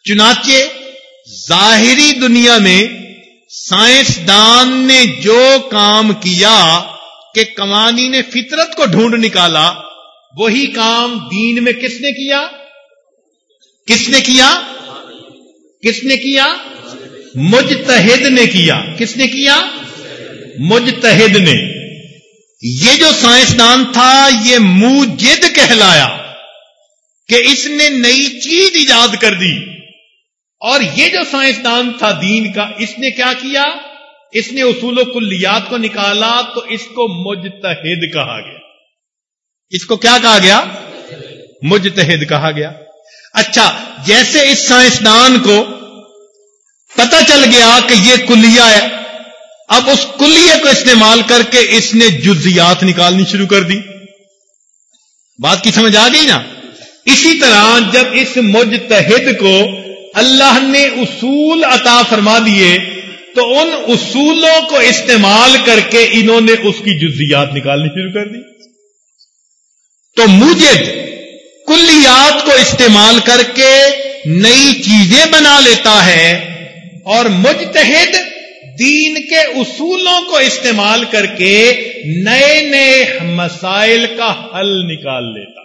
چنانچہ ظاہری دنیا میں سائنسدان نے جو کام کیا کہ قوانین فطرت کو ڈھونڈ نکالا، وہی کام دین میں کس نے کیا؟ کس نے کیا؟ کس نے کیا؟ مجتہد نے کیا۔ کس نے کیا؟ مجتہد نے۔ یہ جو سائنسدان تھا یہ موجد کہلایا کہ اس نے نئی چیز ایجاد کر دی، اور یہ جو سائنسدان تھا دین کا، اس نے کیا کیا؟ اس نے اصول و کلیات کو نکالا، تو اس کو مجتہد کہا گیا۔ اس کو کیا کہا گیا؟ مجتہد کہا گیا۔ اچھا، جیسے اس سائنسدان کو پتہ چل گیا کہ یہ کلیہ ہے، اب اس کلیے کو استعمال کر کے اس نے جزیات نکالنی شروع کر دی۔ بات کی سمجھ آ گئی نا؟ اسی طرح جب اس مجتہد کو اللہ نے اصول عطا فرما دیے تو ان اصولوں کو استعمال کر کے انہوں نے اس کی جزیات نکالنی شروع کر دی۔ تو موجد کلیات کو استعمال کر کے نئی چیزیں بنا لیتا ہے، اور مجتہد دین کے اصولوں کو استعمال کر کے نئے نئے مسائل کا حل نکال لیتا۔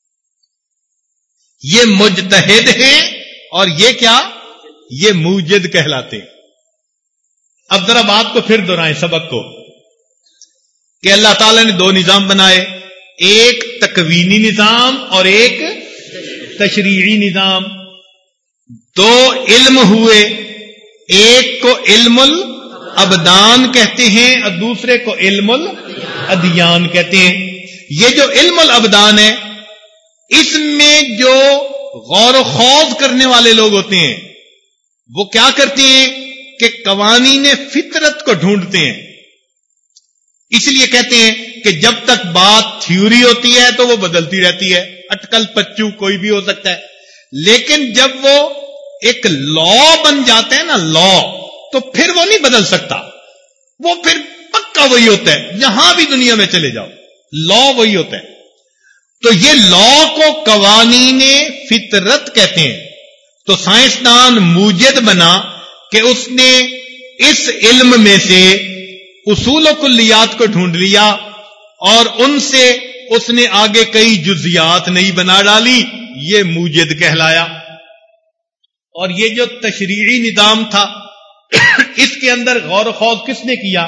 یہ مجتہد ہیں اور یہ کیا؟ یہ موجد کہلاتے ہیں۔ اب ذرا بات کو پھر دہرائیں سبق کو، کہ اللہ تعالی نے دو نظام بنائے، ایک تکوینی نظام اور ایک تشریعی نظام۔ دو علم ہوئے، ایک کو علم الابدان کہتے ہیں اور دوسرے کو علم الادیان کہتے ہیں۔ یہ جو علم الابدان ہے، اس میں جو غور و خوض کرنے والے لوگ ہوتے ہیں وہ کیا کرتے ہیں کہ قوانین فطرت کو ڈھونڈتے ہیں۔ اس لیے کہتے ہیں کہ جب تک بات تھیوری ہوتی ہے تو وہ بدلتی رہتی ہے، اٹکل پچو کوئی بھی ہو سکتا ہے، لیکن جب وہ ایک لا بن جاتا ہے نا، لا، تو پھر وہ نہیں بدل سکتا، وہ پھر پکا وہی ہوتا ہے، جہاں بھی دنیا میں چلے جاؤ لا وہی ہوتا ہے۔ تو یہ لا کو قوانین فطرت کہتے ہیں۔ تو سائنسدان موجد بنا کہ اس نے اس علم میں سے اصول و کلیات کو ڈھونڈ لیا اور ان سے اس نے آگے کئی جزیات نہیں بنا ڈالی، یہ موجد کہلایا۔ اور یہ جو تشریعی نظام تھا اس کے اندر غور و خوض کس نے کیا؟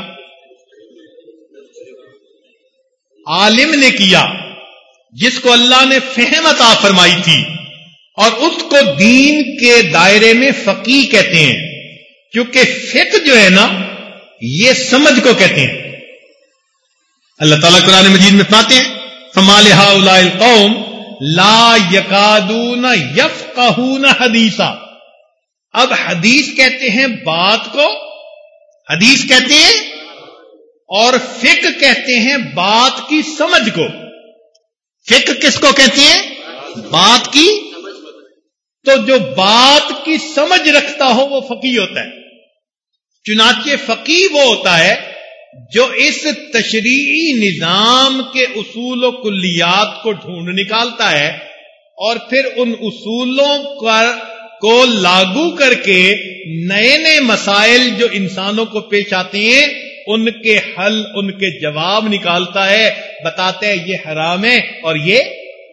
عالم نے کیا، جس کو اللہ نے فہم عطا فرمائی تھی، اور اس کو دین کے دائرے میں فقیہ کہتے ہیں، کیونکہ فقہ جو ہے نا یہ سمجھ کو کہتے ہیں۔ اللہ تعالیٰ قرآن مجید میں فرماتے ہیں فَمَا لِهَٰؤُلَاءِ الْقَوْمِ لَا يَكَادُونَ يَفْقَهُونَ حَدِيثًا۔ اب حدیث کہتے ہیں بات کو، حدیث کہتے ہیں، اور فقہ کہتے ہیں بات کی سمجھ کو۔ فقہ کس کو کہتے ہیں؟ بات کی۔ تو جو بات کی سمجھ رکھتا ہو وہ فقیہ ہوتا ہے۔ چنانچہ فقیہ وہ ہوتا ہے جو اس تشریعی نظام کے اصول و کلیات کو ڈھونڈ نکالتا ہے اور پھر ان اصولوں پر کو لاگو کر کے نئے نئے مسائل جو انسانوں کو پیش آتے ہیں ان کے حل، ان کے جواب نکالتا ہے، بتاتا ہے یہ حرام ہے اور یہ۔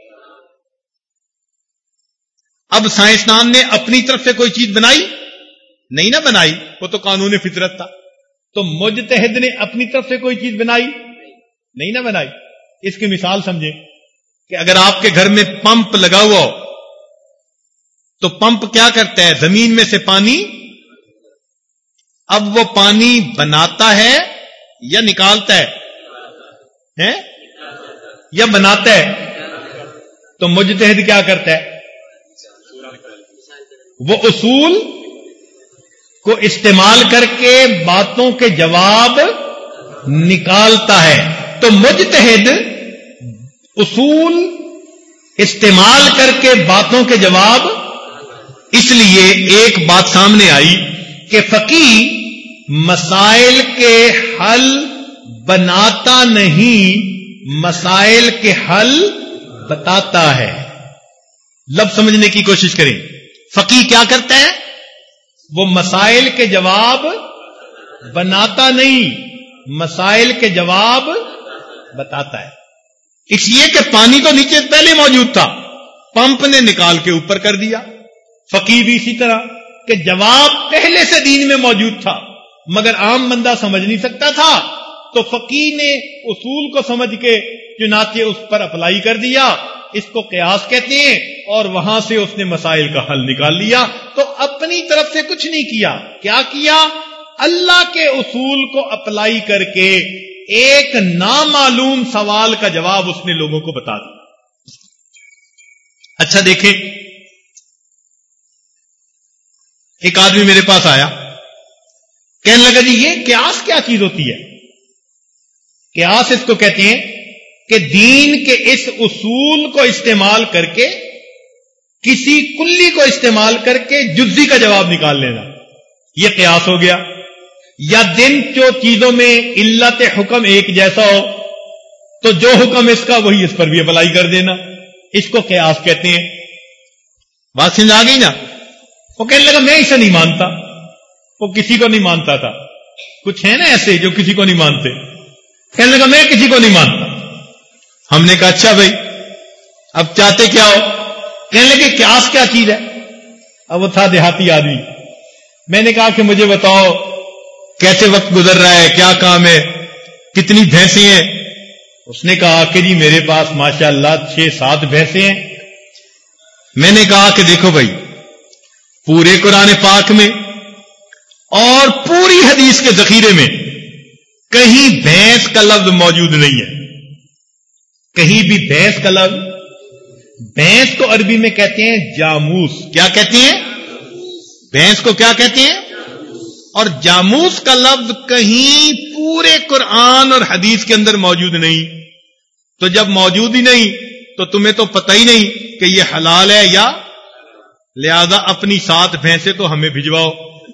اب سائنسدان نے اپنی طرف سے کوئی چیز بنائی نہیں نہ بنائی، وہ تو قانون فطرت تھا۔ تو مجتہد نے اپنی طرف سے کوئی چیز بنائی نہیں نہ بنائی۔ اس کی مثال سمجھیں کہ اگر آپ کے گھر میں پمپ لگا ہوا ہو تو پمپ کیا کرتا ہے؟ زمین میں سے پانی، اب وہ پانی بناتا ہے یا نکالتا ہے؟ ہیں؟ یا بناتا ہے؟ تو مجتہد کیا کرتا ہے؟ وہ اصول کو استعمال کر کے باتوں کے جواب نکالتا ہے۔ تو مجتہد اصول استعمال کر کے باتوں کے جواب، اس لیے ایک بات سامنے آئی کہ فقیہ مسائل کے حل بناتا نہیں، مسائل کے حل بتاتا ہے۔ لفظ سمجھنے کی کوشش کریں۔ فقیہ کیا کرتا ہے؟ وہ مسائل کے جواب بناتا نہیں، مسائل کے جواب بتاتا ہے. اس لیے کہ پانی تو نیچے پہلے موجود تھا، پمپ نے نکال کے اوپر کر دیا. فقیہ بھی اسی طرح کہ جواب پہلے سے دین میں موجود تھا مگر عام بندہ سمجھ نہیں سکتا تھا، تو فقیہ نے اصول کو سمجھ کے چنانچہ اس پر اپلائی کر دیا. اس کو قیاس کہتے ہیں، اور وہاں سے اس نے مسائل کا حل نکال لیا. تو اپنی طرف سے کچھ نہیں کیا. کیا کیا؟ اللہ کے اصول کو اپلائی کر کے ایک نامعلوم سوال کا جواب اس نے لوگوں کو بتا دیا. اچھا دیکھیں، ایک آدمی میرے پاس آیا، کہنے لگا جی یہ قیاس کیا چیز ہوتی ہے؟ قیاس اس کو کہتے ہیں کہ دین کے اس اصول کو استعمال کر کے کسی کلی کو استعمال کر کے جزئی کا جواب نکال لینا، یہ قیاس ہو گیا. یا دن جو چیزوں میں علت حکم ایک جیسا ہو تو جو حکم اس کا وہی اس پر بھی اپلائی کر دینا، اس کو قیاس کہتے ہیں. بات سمجھ آ گئی نا؟ وہ کہنے لگا میں اسے نہیں مانتا. وہ کسی کو نہیں مانتا تھا. کچھ ہے نا ایسے جو کسی کو نہیں مانتے. کہنے لگا میں کسی کو نہیں مانتا. ہم نے کہا اچھا بھائی اب چاہتے کیا ہو؟ کہنے لگے قیاس کیا چیز ہے؟ اب وہ تھا دیہاتی آدمی. میں نے کہا کہ مجھے بتاؤ کیسے وقت گزر رہا ہے، کیا کام ہے، کتنی بھینسیں ہیں؟ اس نے کہا کہ جی میرے پاس ماشاء اللہ چھ سات بھینسیں ہیں. میں نے کہا کہ دیکھو بھائی، پورے قرآن پاک میں اور پوری حدیث کے ذخیرے میں کہیں بھینس کا لفظ موجود نہیں ہے. کہیں بھی بھینس کا لفظ، بھینس کو عربی میں کہتے ہیں جاموس. کیا کہتے ہیں؟ بھینس کو کیا کہتے ہیں؟ اور جاموس کا لفظ کہیں پورے قرآن اور حدیث کے اندر موجود نہیں. تو جب موجود ہی نہیں تو تمہیں تو پتہ ہی نہیں کہ یہ حلال ہے یا، لہذا اپنی سات بھینسیں تو ہمیں بھجواؤ،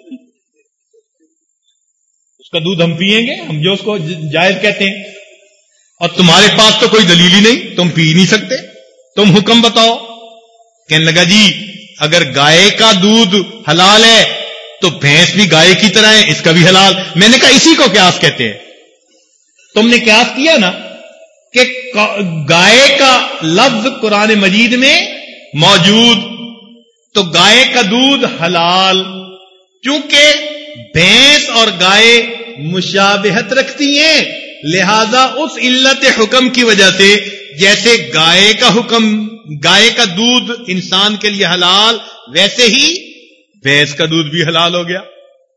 اس کا دودھ ہم پیئیں گے، ہم جو اس کو جائز کہتے ہیں. اور تمہارے پاس تو کوئی دلیل ہی نہیں، تم پی نہیں سکتے، تم حکم بتاؤ. کہنے لگا جی اگر گائے کا دودھ حلال ہے تو بھینس بھی گائے کی طرح ہے، اس کا بھی حلال. میں نے کہا اسی کو قیاس کہتے ہیں. تم نے قیاس کیا نا کہ گائے کا لفظ قرآن مجید میں موجود، تو گائے کا دودھ حلال. چونکہ بھینس اور گائے مشابہت رکھتی ہیں، لہذا اس علت حکم کی وجہ سے جیسے گائے کا حکم، گائے کا دودھ انسان کے لیے حلال، ویسے ہی بھینس کا دودھ بھی حلال ہو گیا.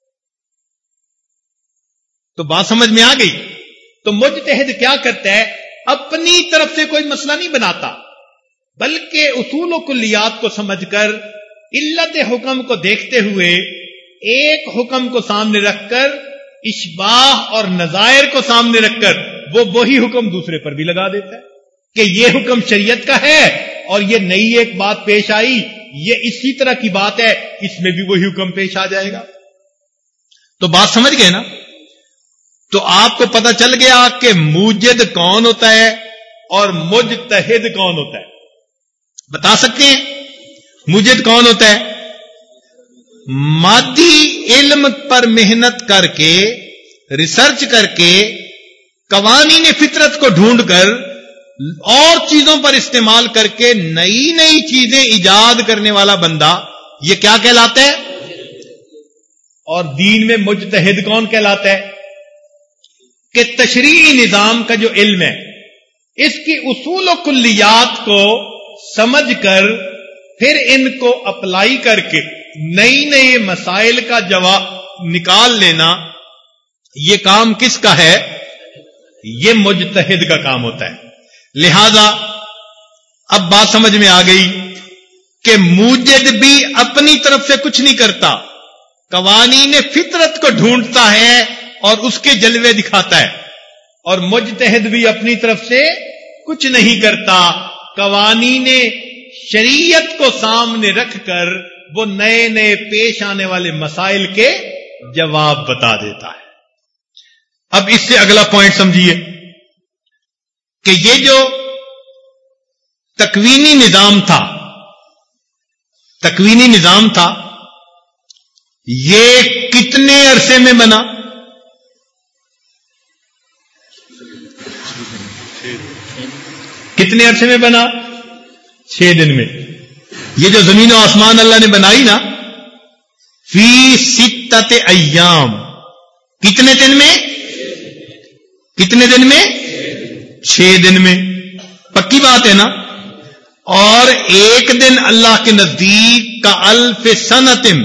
تو بات سمجھ میں آ گئی. تو مجتہد کیا کرتا ہے؟ اپنی طرف سے کوئی مسئلہ نہیں بناتا، بلکہ اصول و کلیات کو سمجھ کر علت حکم کو دیکھتے ہوئے ایک حکم کو سامنے رکھ کر اشباہ اور نظائر کو سامنے رکھ کر وہ وہی حکم دوسرے پر بھی لگا دیتا ہے کہ یہ حکم شریعت کا ہے اور یہ نئی ایک بات پیش آئی، یہ اسی طرح کی بات ہے، اس میں بھی وہی حکم پیش آ جائے گا. تو بات سمجھ گئے نا؟ تو آپ کو پتہ چل گیا کہ موجد کون ہوتا ہے اور مجتہد کون ہوتا ہے. بتا سکتے ہیں موجد کون ہوتا ہے؟ مادی علم پر محنت کر کے، ریسرچ کر کے، قوانین فطرت کو ڈھونڈ کر اور چیزوں پر استعمال کر کے نئی نئی چیزیں ایجاد کرنے والا بندہ، یہ کیا کہلاتا ہے؟ اور دین میں مجتہد کون کہلاتا ہے؟ کہ تشریعی نظام کا جو علم ہے، اس کی اصول و کلیات کو سمجھ کر پھر ان کو اپلائی کر کے نئی نئی مسائل کا جواب نکال لینا، یہ کام کس کا ہے؟ یہ مجتہد کا کام ہوتا ہے. لہذا اب بات سمجھ میں آ گئی کہ موجد بھی اپنی طرف سے کچھ نہیں کرتا، قوانین فطرت کو ڈھونڈتا ہے اور اس کے جلوے دکھاتا ہے، اور مجتہد بھی اپنی طرف سے کچھ نہیں کرتا، قوانین شریعت کو سامنے رکھ کر وہ نئے نئے پیش آنے والے مسائل کے جواب بتا دیتا ہے. اب اس سے اگلا پوائنٹ سمجھیے کہ یہ جو تکوینی نظام تھا، تکوینی نظام تھا، یہ کتنے عرصے میں بنا؟ کتنے عرصے میں بنا؟ چھ دن میں. یہ جو زمین و آسمان اللہ نے بنائی نا، فی ستۃ ایام، کتنے دن میں؟ کتنے دن میں؟ چھ دن میں. پکی بات ہے نا. اور ایک دن اللہ کے نزدیک کا الف سنتم،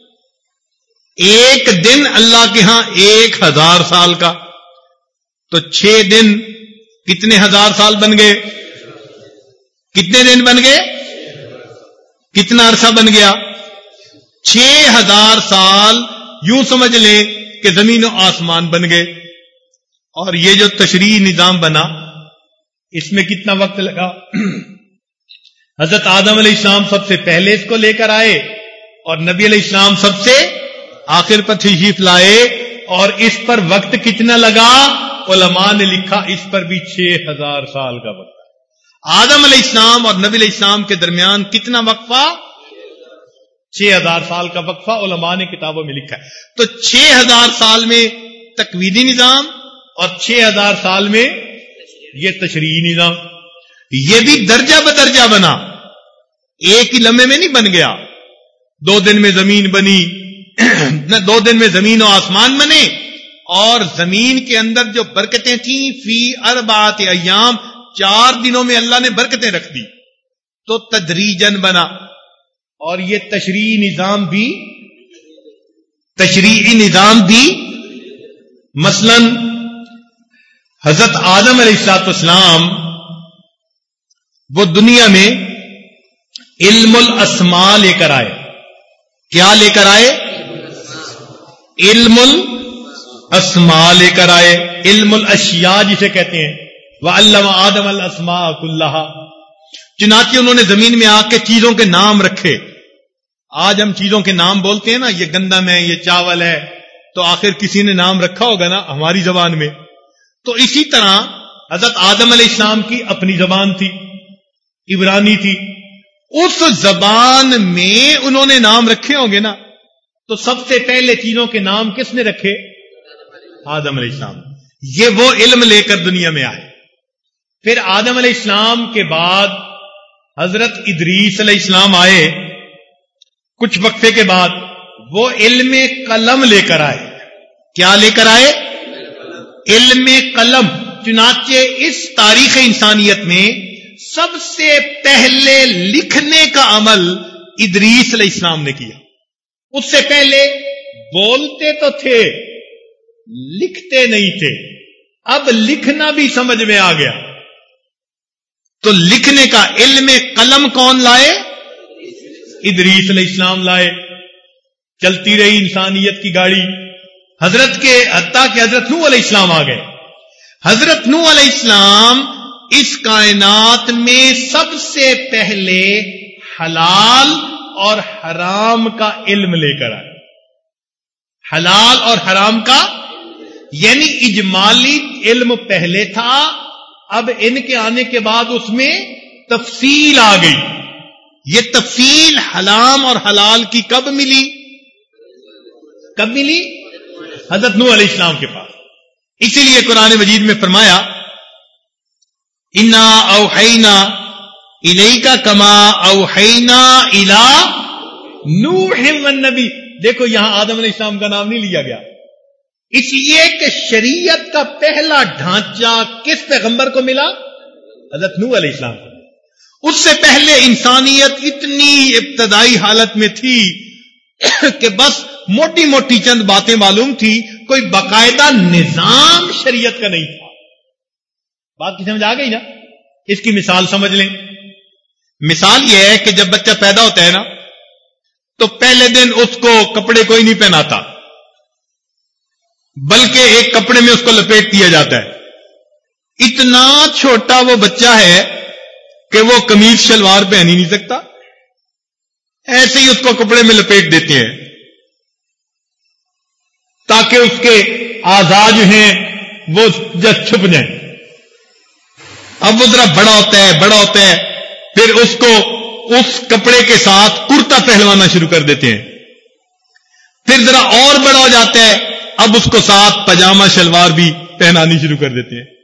ایک دن اللہ کے ہاں ایک ہزار سال کا. تو چھ دن کتنے ہزار سال بن گئے؟ کتنے دن بن گئے؟ کتنا عرصہ بن گیا؟ چھ ہزار سال. یوں سمجھ لیں کہ زمین و آسمان بن گئے. اور یہ جو تشریعی نظام بنا، اس میں کتنا وقت لگا؟ حضرت آدم علیہ السلام سب سے پہلے اس کو لے کر آئے، اور نبی علیہ السلام سب سے آخر پر تشریف لائے. اور اس پر وقت کتنا لگا؟ علماء نے لکھا اس پر بھی چھ ہزار سال کا وقت. آدم علیہ السلام اور نبی علیہ السلام کے درمیان کتنا وقفہ؟ چھ ہزار سال کا وقفہ علماء نے کتابوں میں لکھا ہے. تو چھ ہزار سال میں تکوینی نظام، اور چھ ہزار سال میں یہ تشریعی نظام. یہ بھی درجہ بدرجہ بنا، ایک ہی لمحے میں نہیں بن گیا. دو دن میں زمین بنی، دو دن میں زمین و آسمان بنے. اور زمین کے اندر جو برکتیں تھیں، فی اربعۃ ایام، چار دنوں میں اللہ نے برکتیں رکھ دی. تو تدریجن بنا. اور یہ تشریعی نظام بھی تشریعی نظام بھی مثلا حضرت آدم علیہ الصلوۃ والسلام وہ دنیا میں علم الاسماء لے کر آئے. کیا لے کر آئے؟ علم الاسماء لے کر آئے. علم الاشیاء جسے کہتے ہیں. وعلم آدم الاسماء کلھا. چنانچہ انہوں نے زمین میں آ کے چیزوں کے نام رکھے. آج ہم چیزوں کے نام بولتے ہیں نا، یہ گندم ہے، یہ چاول ہے، تو آخر کسی نے نام رکھا ہوگا نا ہماری زبان میں. تو اسی طرح حضرت آدم علیہ السلام کی اپنی زبان تھی، عبرانی تھی. اس زبان میں انہوں نے نام رکھے ہوں گے نا. تو سب سے پہلے چیزوں کے نام کس نے رکھے؟ آدم علیہ السلام. یہ وہ علم لے کر دنیا میں آئے. پھر آدم علیہ السلام کے بعد حضرت ادریس علیہ السلام آئے. کچھ وقفے کے بعد وہ علم قلم لے کر آئے. کیا لے کر آئے؟ علم قلم. چنانچہ اس تاریخ انسانیت میں سب سے پہلے لکھنے کا عمل ادریس علیہ السلام نے کیا. اس سے پہلے بولتے تو تھے، لکھتے نہیں تھے. اب لکھنا بھی سمجھ میں آ گیا. تو لکھنے کا علم قلم کون لائے؟ ادریس علیہ السلام لائے. چلتی رہی انسانیت کی گاڑی. حضرت کے حتیٰ کہ حضرت نوح علیہ السلام آ گئے. حضرت نوح علیہ السلام اس کائنات میں سب سے پہلے حلال اور حرام کا علم لے کر آئے. حلال اور حرام کا، یعنی اجمالی علم پہلے تھا، اب ان کے آنے کے بعد اس میں تفصیل آ گئی. یہ تفصیل حرام اور حلال کی کب ملی؟ کب ملی؟ حضرت نوح علیہ السلام کے پاس. اسی لیے قرآن مجید میں فرمایا انا اوحینا الیک کما اوحینا الی نوح والنبی. دیکھو یہاں آدم علیہ السلام کا نام نہیں لیا گیا، اس لیے کہ شریعت کا پہلا ڈھانچہ کس پیغمبر کو ملا؟ حضرت نوح علیہ السلام کو. اس سے پہلے انسانیت اتنی ابتدائی حالت میں تھی کہ بس موٹی موٹی چند باتیں معلوم تھی، کوئی باقاعدہ نظام شریعت کا نہیں تھا. بات کی سمجھ آ گئی نا؟ اس کی مثال سمجھ لیں. مثال یہ ہے کہ جب بچہ پیدا ہوتا ہے نا، تو پہلے دن اس کو کپڑے کوئی نہیں پہناتا، بلکہ ایک کپڑے میں اس کو لپیٹ دیا جاتا ہے. اتنا چھوٹا وہ بچہ ہے کہ وہ قمیض شلوار پہن ہی نہیں سکتا، ایسے ہی اس کو کپڑے میں لپیٹ دیتے ہیں تاکہ اس کے اعضاء جو ہیں وہ چھپ جائیں. اب وہ ذرا بڑا ہوتا ہے بڑا ہوتا ہے پھر اس کو اس کپڑے کے ساتھ کرتا پہلوانا شروع کر دیتے ہیں. پھر ذرا اور بڑا ہو جاتا ہے, اب اس کو ساتھ پاجامہ شلوار بھی پہنانی شروع کر دیتے ہیں.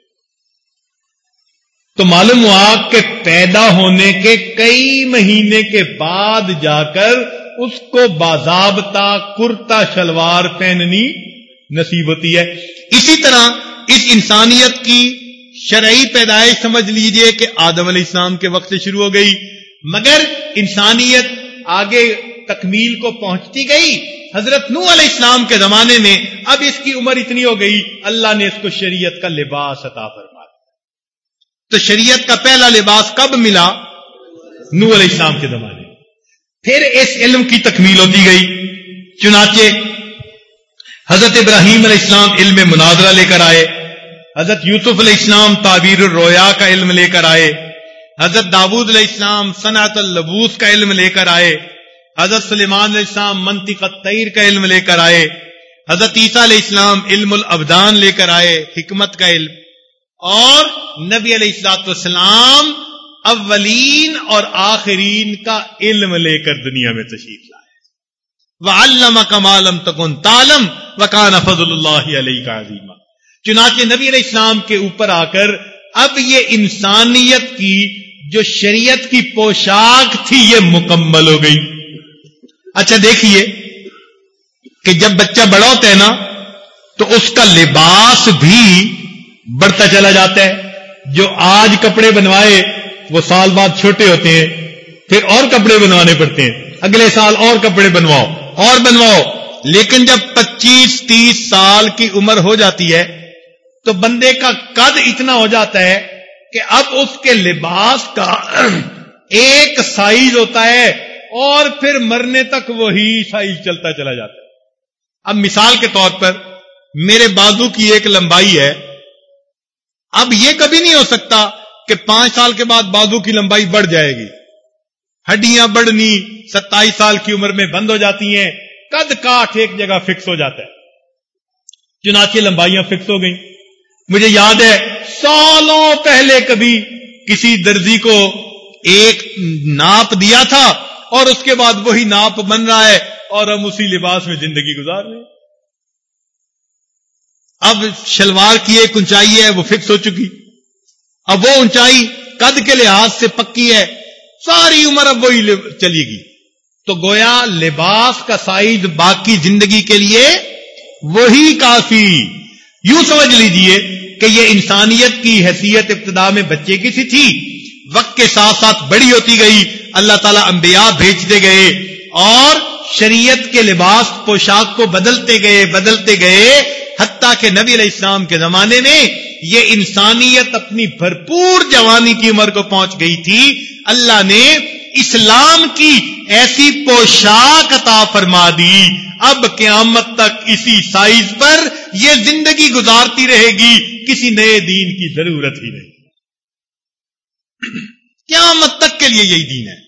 تو معلوم ہوا کہ پیدا ہونے کے کئی مہینے کے بعد جا کر اس کو باضابطہ کرتا شلوار پہننی نصیب ہوتی ہے. اسی طرح اس انسانیت کی شرعی پیدائش سمجھ لیجئے کہ آدم علیہ السلام کے وقت سے شروع ہو گئی, مگر انسانیت آگے تکمیل کو پہنچتی گئی. حضرت نوح علیہ السلام کے زمانے میں اب اس کی عمر اتنی ہو گئی, اللہ نے اس کو شریعت کا لباس عطا فرما دیا. تو شریعت کا پہلا لباس کب ملا؟ نوح علیہ السلام کے زمانے میں. پھر اس علم کی تکمیل ہوتی گئی. چنانچہ حضرت ابراہیم علیہ السلام علم مناظرہ لے کر آئے, حضرت یوسف علیہ السلام تعبیر الرؤیا کا علم لے کر آئے, حضرت داؤد علیہ السلام صنعت اللبوس کا علم لے کر آئے, حضرت سلیمان علیہ السلام منطق الطیر کا علم لے کر آئے, حضرت عیسیٰ علیہ السلام علم الابدان لے کر آئے, حکمت کا علم, اور نبی علیہ الصلوۃ والسلام اولین اور آخرین کا علم لے کر دنیا میں تشریف لائے. وَعَلَّمَكَ مَا لَمْ تَكُنْ تَعْلَمْ وَكَانَ فَضْلُ اللَّهِ عَلَيْكَ عَظِيمًا. چنانچہ نبی علیہ السلام کے اوپر آ کر اب یہ انسانیت کی جو شریعت کی پوشاک تھی یہ مکمل ہو گئی. اچھا دیکھیے کہ جب بچہ بڑا ہوتا ہے نا تو اس کا لباس بھی بڑھتا چلا جاتا ہے. جو آج کپڑے بنوائے وہ سال بعد چھوٹے ہوتے ہیں, پھر اور کپڑے بنوانے پڑتے ہیں, اگلے سال اور کپڑے بنواؤ اور بنواؤ. لیکن جب پچیس تیس سال کی عمر ہو جاتی ہے تو بندے کا قد اتنا ہو جاتا ہے کہ اب اس کے لباس کا ایک سائز ہوتا ہے اور پھر مرنے تک وہی سائز چلتا چلا جاتا ہے. اب مثال کے طور پر میرے بازو کی ایک لمبائی ہے, اب یہ کبھی نہیں ہو سکتا کہ پانچ سال کے بعد بازو کی لمبائی بڑھ جائے گی. ہڈیاں بڑھنی ستائیس سال کی عمر میں بند ہو جاتی ہیں, قد کاٹ ایک جگہ فکس ہو جاتا ہے. چنانچہ لمبائیاں فکس ہو گئیں. مجھے یاد ہے سالوں پہلے کبھی کسی درزی کو ایک ناپ دیا تھا اور اس کے بعد وہی ناپ بن رہا ہے اور ہم اسی لباس میں زندگی گزار رہے ہیں. اب شلوار کی ایک اونچائی ہے وہ فکس ہو چکی, اب وہ اونچائی قد کے لحاظ سے پکی ہے, ساری عمر اب وہی چلے گی. تو گویا لباس کا سائز باقی زندگی کے لیے وہی کافی. یوں سمجھ لیجئے کہ یہ انسانیت کی حیثیت ابتدا میں بچے کی سی تھی, وقت کے ساتھ ساتھ بڑی ہوتی گئی, اللہ تعالیٰ انبیاء بھیجتے گئے اور شریعت کے لباس پوشاک کو بدلتے گئے بدلتے گئے حتیٰ کہ نبی علیہ السلام کے زمانے میں یہ انسانیت اپنی بھرپور جوانی کی عمر کو پہنچ گئی تھی. اللہ نے اسلام کی ایسی پوشاک عطا فرما دی, اب قیامت تک اسی سائز پر یہ زندگی گزارتی رہے گی, کسی نئے دین کی ضرورت ہی نہیں. قیامت تک کے لیے یہی دین ہے.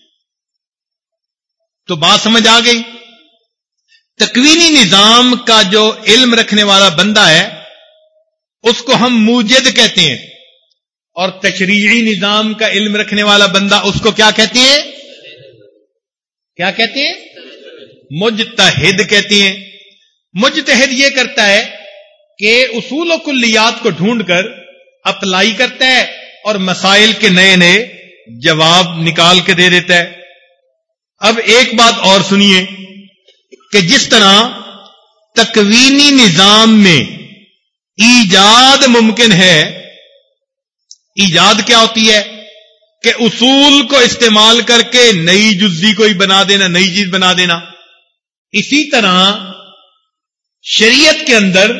تو بات سمجھ آ گئی. تکوینی نظام کا جو علم رکھنے والا بندہ ہے اس کو ہم موجد کہتے ہیں, اور تشریعی نظام کا علم رکھنے والا بندہ اس کو کیا کہتے ہیں؟ کیا کہتے ہیں؟ مجتہد کہتے ہیں. مجتہد یہ کرتا ہے کہ اصول و کلیات کو ڈھونڈ کر اپلائی کرتا ہے اور مسائل کے نئے نئے جواب نکال کے دے دیتا ہے. اب ایک بات اور سنیے کہ جس طرح تکوینی نظام میں ایجاد ممکن ہے, ایجاد کیا ہوتی ہے کہ اصول کو استعمال کر کے نئی جزی کوئی بنا دینا, نئی چیز بنا دینا, اسی طرح شریعت کے اندر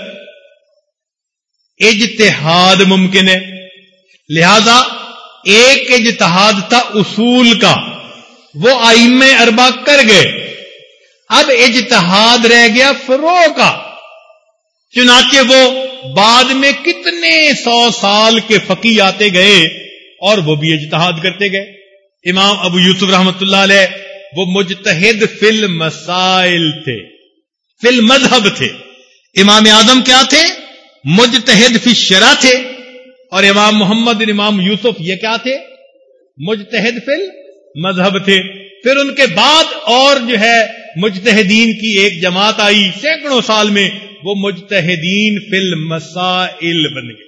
اجتہاد ممکن ہے. لہذا ایک اجتہاد تھا اصول کا, وہ ائمہ اربعہ کر گئے, اب اجتہاد رہ گیا فروع کا. چنانچہ وہ بعد میں کتنے سو سال کے فقی آتے گئے اور وہ بھی اجتہاد کرتے گئے. امام ابو یوسف رحمۃ اللہ علیہ وہ مجتہد فی المسائل تھے, فی المذہب تھے. امام اعظم کیا تھے؟ مجتہد فی الشرع تھے. اور امام محمد امام یوسف یہ کیا تھے؟ مجتہد فی مذہب تھے. پھر ان کے بعد اور جو ہے مجتہدین کی ایک جماعت آئی سینکڑوں سال میں, وہ مجتہدین فی المسائل بن گئے.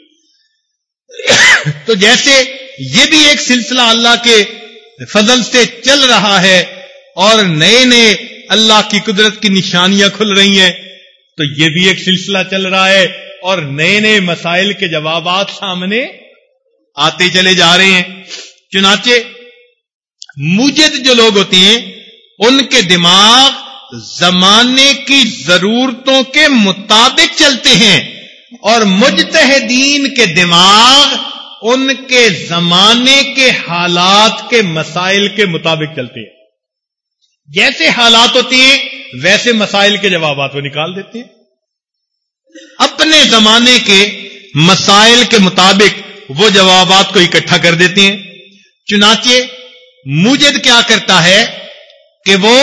تو جیسے یہ بھی ایک سلسلہ اللہ کے فضل سے چل رہا ہے اور نئے نئے اللہ کی قدرت کی نشانیاں کھل رہی ہیں, تو یہ بھی ایک سلسلہ چل رہا ہے اور نئے نئے مسائل کے جوابات سامنے آتے چلے جا رہے ہیں. چنانچہ موجد جو لوگ ہوتے ہیں ان کے دماغ زمانے کی ضرورتوں کے مطابق چلتے ہیں اور مجتہدین کے دماغ ان کے زمانے کے حالات کے مسائل کے مطابق چلتے ہیں. جیسے حالات ہوتے ہیں ویسے مسائل کے جوابات وہ نکال دیتے ہیں, اپنے زمانے کے مسائل کے مطابق وہ جوابات کو اکٹھا کر دیتے ہیں. چنانچہ موجد کیا کرتا ہے کہ وہ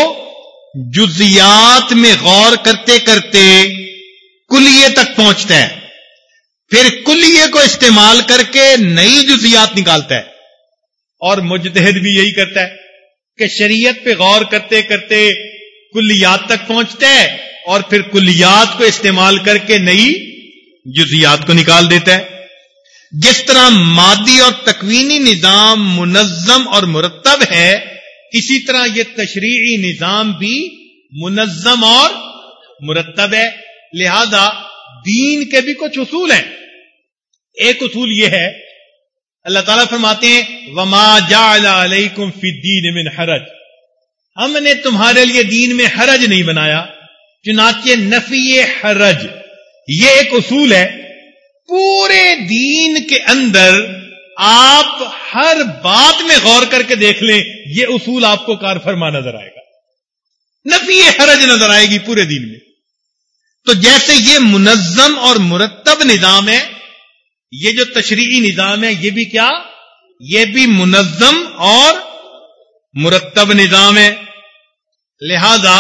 جزیات میں غور کرتے کرتے کلیے تک پہنچتا ہے, پھر کلیے کو استعمال کر کے نئی جزیات نکالتا ہے. اور مجتہد بھی یہی کرتا ہے کہ شریعت پہ غور کرتے کرتے کلیات تک پہنچتا ہے اور پھر کلیات کو استعمال کر کے نئی جزیات کو نکال دیتا ہے. جس طرح مادی اور تکوینی نظام منظم اور مرتب ہے, اسی طرح یہ تشریعی نظام بھی منظم اور مرتب ہے. لہذا دین کے بھی کچھ اصول ہیں. ایک اصول یہ ہے, اللہ تعالیٰ فرماتے ہیں وما جعل علیکم فی الدین من حرج, ہم نے تمہارے لیے دین میں حرج نہیں بنایا. چنانچہ نفی حرج یہ ایک اصول ہے. پورے دین کے اندر آپ ہر بات میں غور کر کے دیکھ لیں, یہ اصول آپ کو کار فرما نظر آئے گا, نفی حرج نظر آئے گی پورے دین میں. تو جیسے یہ منظم اور مرتب نظام ہے, یہ جو تشریعی نظام ہے یہ بھی کیا, یہ بھی منظم اور مرتب نظام ہے. لہذا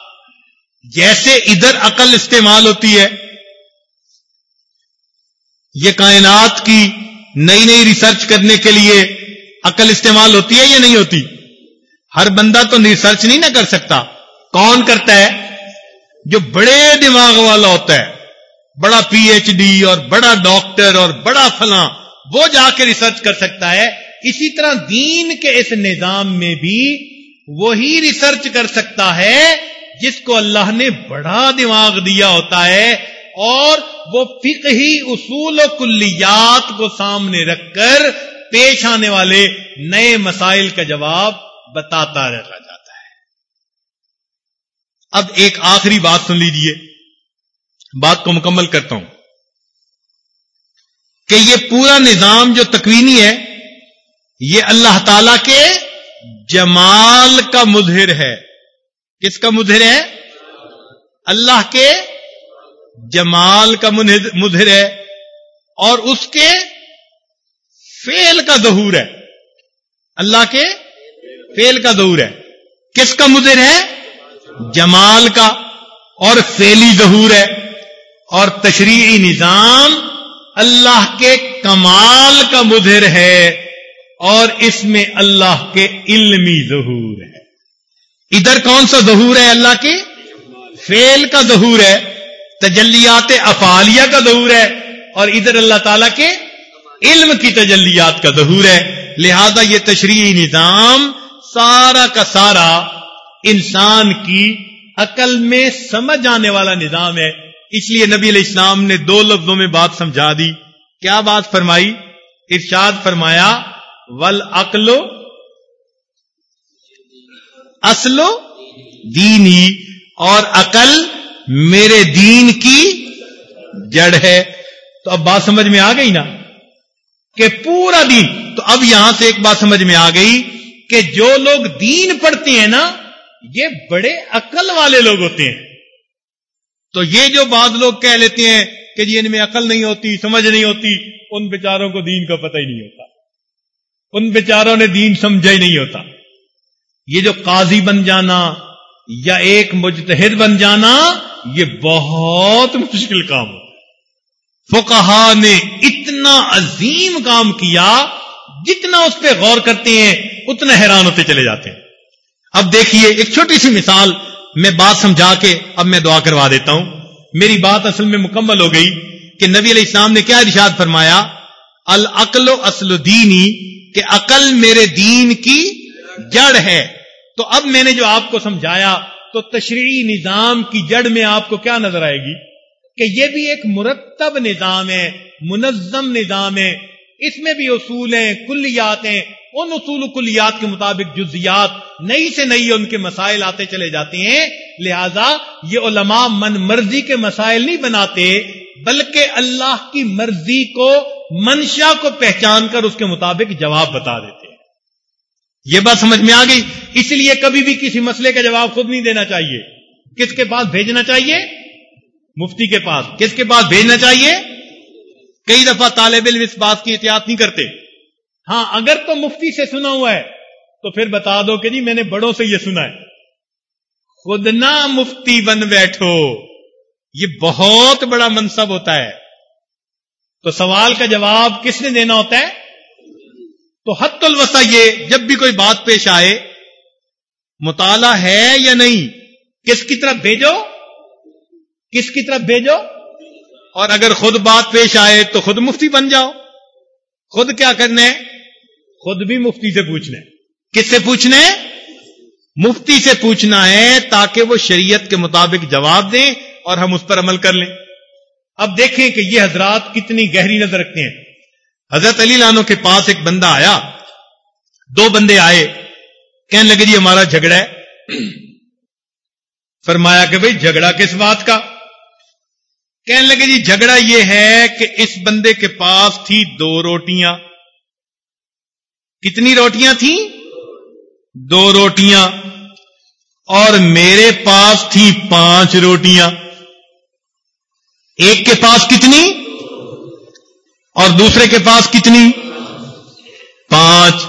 جیسے ادھر عقل استعمال ہوتی ہے, یہ کائنات کی نئی نئی ریسرچ کرنے کے لیے عقل استعمال ہوتی ہے یا نہیں ہوتی؟ ہر بندہ تو ریسرچ نہیں نہ کر سکتا. کون کرتا ہے؟ جو بڑے دماغ والا ہوتا ہے, بڑا پی ایچ ڈی اور بڑا ڈاکٹر اور بڑا فلاں, وہ جا کے ریسرچ کر سکتا ہے. اسی طرح دین کے اس نظام میں بھی وہی ریسرچ کر سکتا ہے جس کو اللہ نے بڑا دماغ دیا ہوتا ہے اور وہ فقہی اصول و کلیات کو سامنے رکھ کر پیش آنے والے نئے مسائل کا جواب بتاتا رہا جاتا ہے. اب ایک آخری بات سن لیجئے, بات کو مکمل کرتا ہوں کہ یہ پورا نظام جو تکوینی ہے یہ اللہ تعالی کے جمال کا مظہر ہے. کس کا مظہر ہے؟ اللہ کے جمال کا مظہر ہے اور اس کے فعل کا ظہور ہے. اللہ کے فعل کا ظہور ہے. کس کا مظہر ہے؟ جمال کا, اور فعلی ظہور ہے. اور تشریعی نظام اللہ کے کمال کا مظہر ہے اور اس میں اللہ کے علمی ظہور ہے. ادھر کون سا ظہور ہے؟ اللہ کے فعل کا ظہور ہے, تجلیات افعالیہ کا ظہور ہے, اور ادھر اللہ تعالیٰ کے علم کی تجلیات کا ظہور ہے. لہذا یہ تشریعی نظام سارا کا سارا انسان کی عقل میں سمجھ آنے والا نظام ہے. اس لیے نبی علیہ السلام نے دو لفظوں میں بات سمجھا دی. کیا بات فرمائی؟ ارشاد فرمایا والعقل اصل دینی, اور عقل میرے دین کی جڑ ہے. تو اب بات سمجھ میں آ گئی نا کہ پورا دین. تو اب یہاں سے ایک بات سمجھ میں آ گئی کہ جو لوگ دین پڑھتے ہیں نا یہ بڑے عقل والے لوگ ہوتے ہیں. تو یہ جو بعض لوگ کہہ لیتے ہیں کہ جی ان میں عقل نہیں ہوتی, سمجھ نہیں ہوتی, ان بیچاروں کو دین کا پتہ ہی نہیں ہوتا, ان بیچاروں نے دین سمجھا ہی نہیں ہوتا. یہ جو قاضی بن جانا یا ایک مجتہد بن جانا یہ بہت مشکل کام ہے. فقہا نے اتنا عظیم کام کیا, جتنا اس پہ غور کرتے ہیں اتنا حیران ہوتے چلے جاتے ہیں. اب دیکھیے ایک چھوٹی سی مثال میں بات سمجھا کے اب میں دعا کروا دیتا ہوں. میری بات اصل میں مکمل ہو گئی کہ نبی علیہ السلام نے کیا ارشاد فرمایا؟ العقل اصل دینی، کہ عقل میرے دین کی جڑ ہے. تو اب میں نے جو آپ کو سمجھایا تو تشریعی نظام کی جڑ میں آپ کو کیا نظر آئے گی کہ یہ بھی ایک مرتب نظام ہے، منظم نظام ہے. اس میں بھی اصول ہیں، کلیات ہیں. ان اصول و کلیات کے مطابق جزیات نئی سے نئی ان کے مسائل آتے چلے جاتے ہیں. لہذا یہ علماء من مرضی کے مسائل نہیں بناتے، بلکہ اللہ کی مرضی کو، منشا کو پہچان کر اس کے مطابق جواب بتا دیتے ہیں. یہ بات سمجھ میں آ گئی؟ اس لیے کبھی بھی کسی مسئلے کا جواب خود نہیں دینا چاہیے. کس کے پاس بھیجنا چاہیے؟ مفتی کے پاس. کس کے پاس بھیجنا چاہیے؟ کئی دفعہ طالب علم اس بات کی احتیاط نہیں کرتے. ہاں اگر تو مفتی سے سنا ہوا ہے تو پھر بتا دو کہ جی میں نے بڑوں سے یہ سنا ہے. خود نہ مفتی بن بیٹھو، یہ بہت بڑا منصب ہوتا ہے. تو سوال کا جواب کس نے دینا ہوتا ہے؟ تو حد الوسع یہ جب بھی کوئی بات پیش آئے، مطالعہ ہے یا نہیں، کس کی طرف بھیجو؟ کس کی طرف بھیجو؟ اور اگر خود بات پیش آئے تو خود مفتی بن جاؤ. خود کیا کرنا ہے؟ خود بھی مفتی سے پوچھنا ہے. کس سے پوچھنا ہے؟ مفتی سے پوچھنا ہے، تاکہ وہ شریعت کے مطابق جواب دیں اور ہم اس پر عمل کر لیں. اب دیکھیں کہ یہ حضرات کتنی گہری نظر رکھتے ہیں. حضرت علی عنہ کے پاس ایک بندہ آیا، دو بندے آئے، کہنے لگے جی ہمارا جھگڑا ہے. فرمایا کہ بھئی جھگڑا کس بات کا؟ کہنے لگے جی جھگڑا یہ ہے کہ اس بندے کے پاس تھی دو روٹیاں. کتنی روٹیاں تھیں؟ دو روٹیاں. اور میرے پاس تھی پانچ روٹیاں. ایک کے پاس کتنی اور دوسرے کے پاس کتنی؟ پانچ.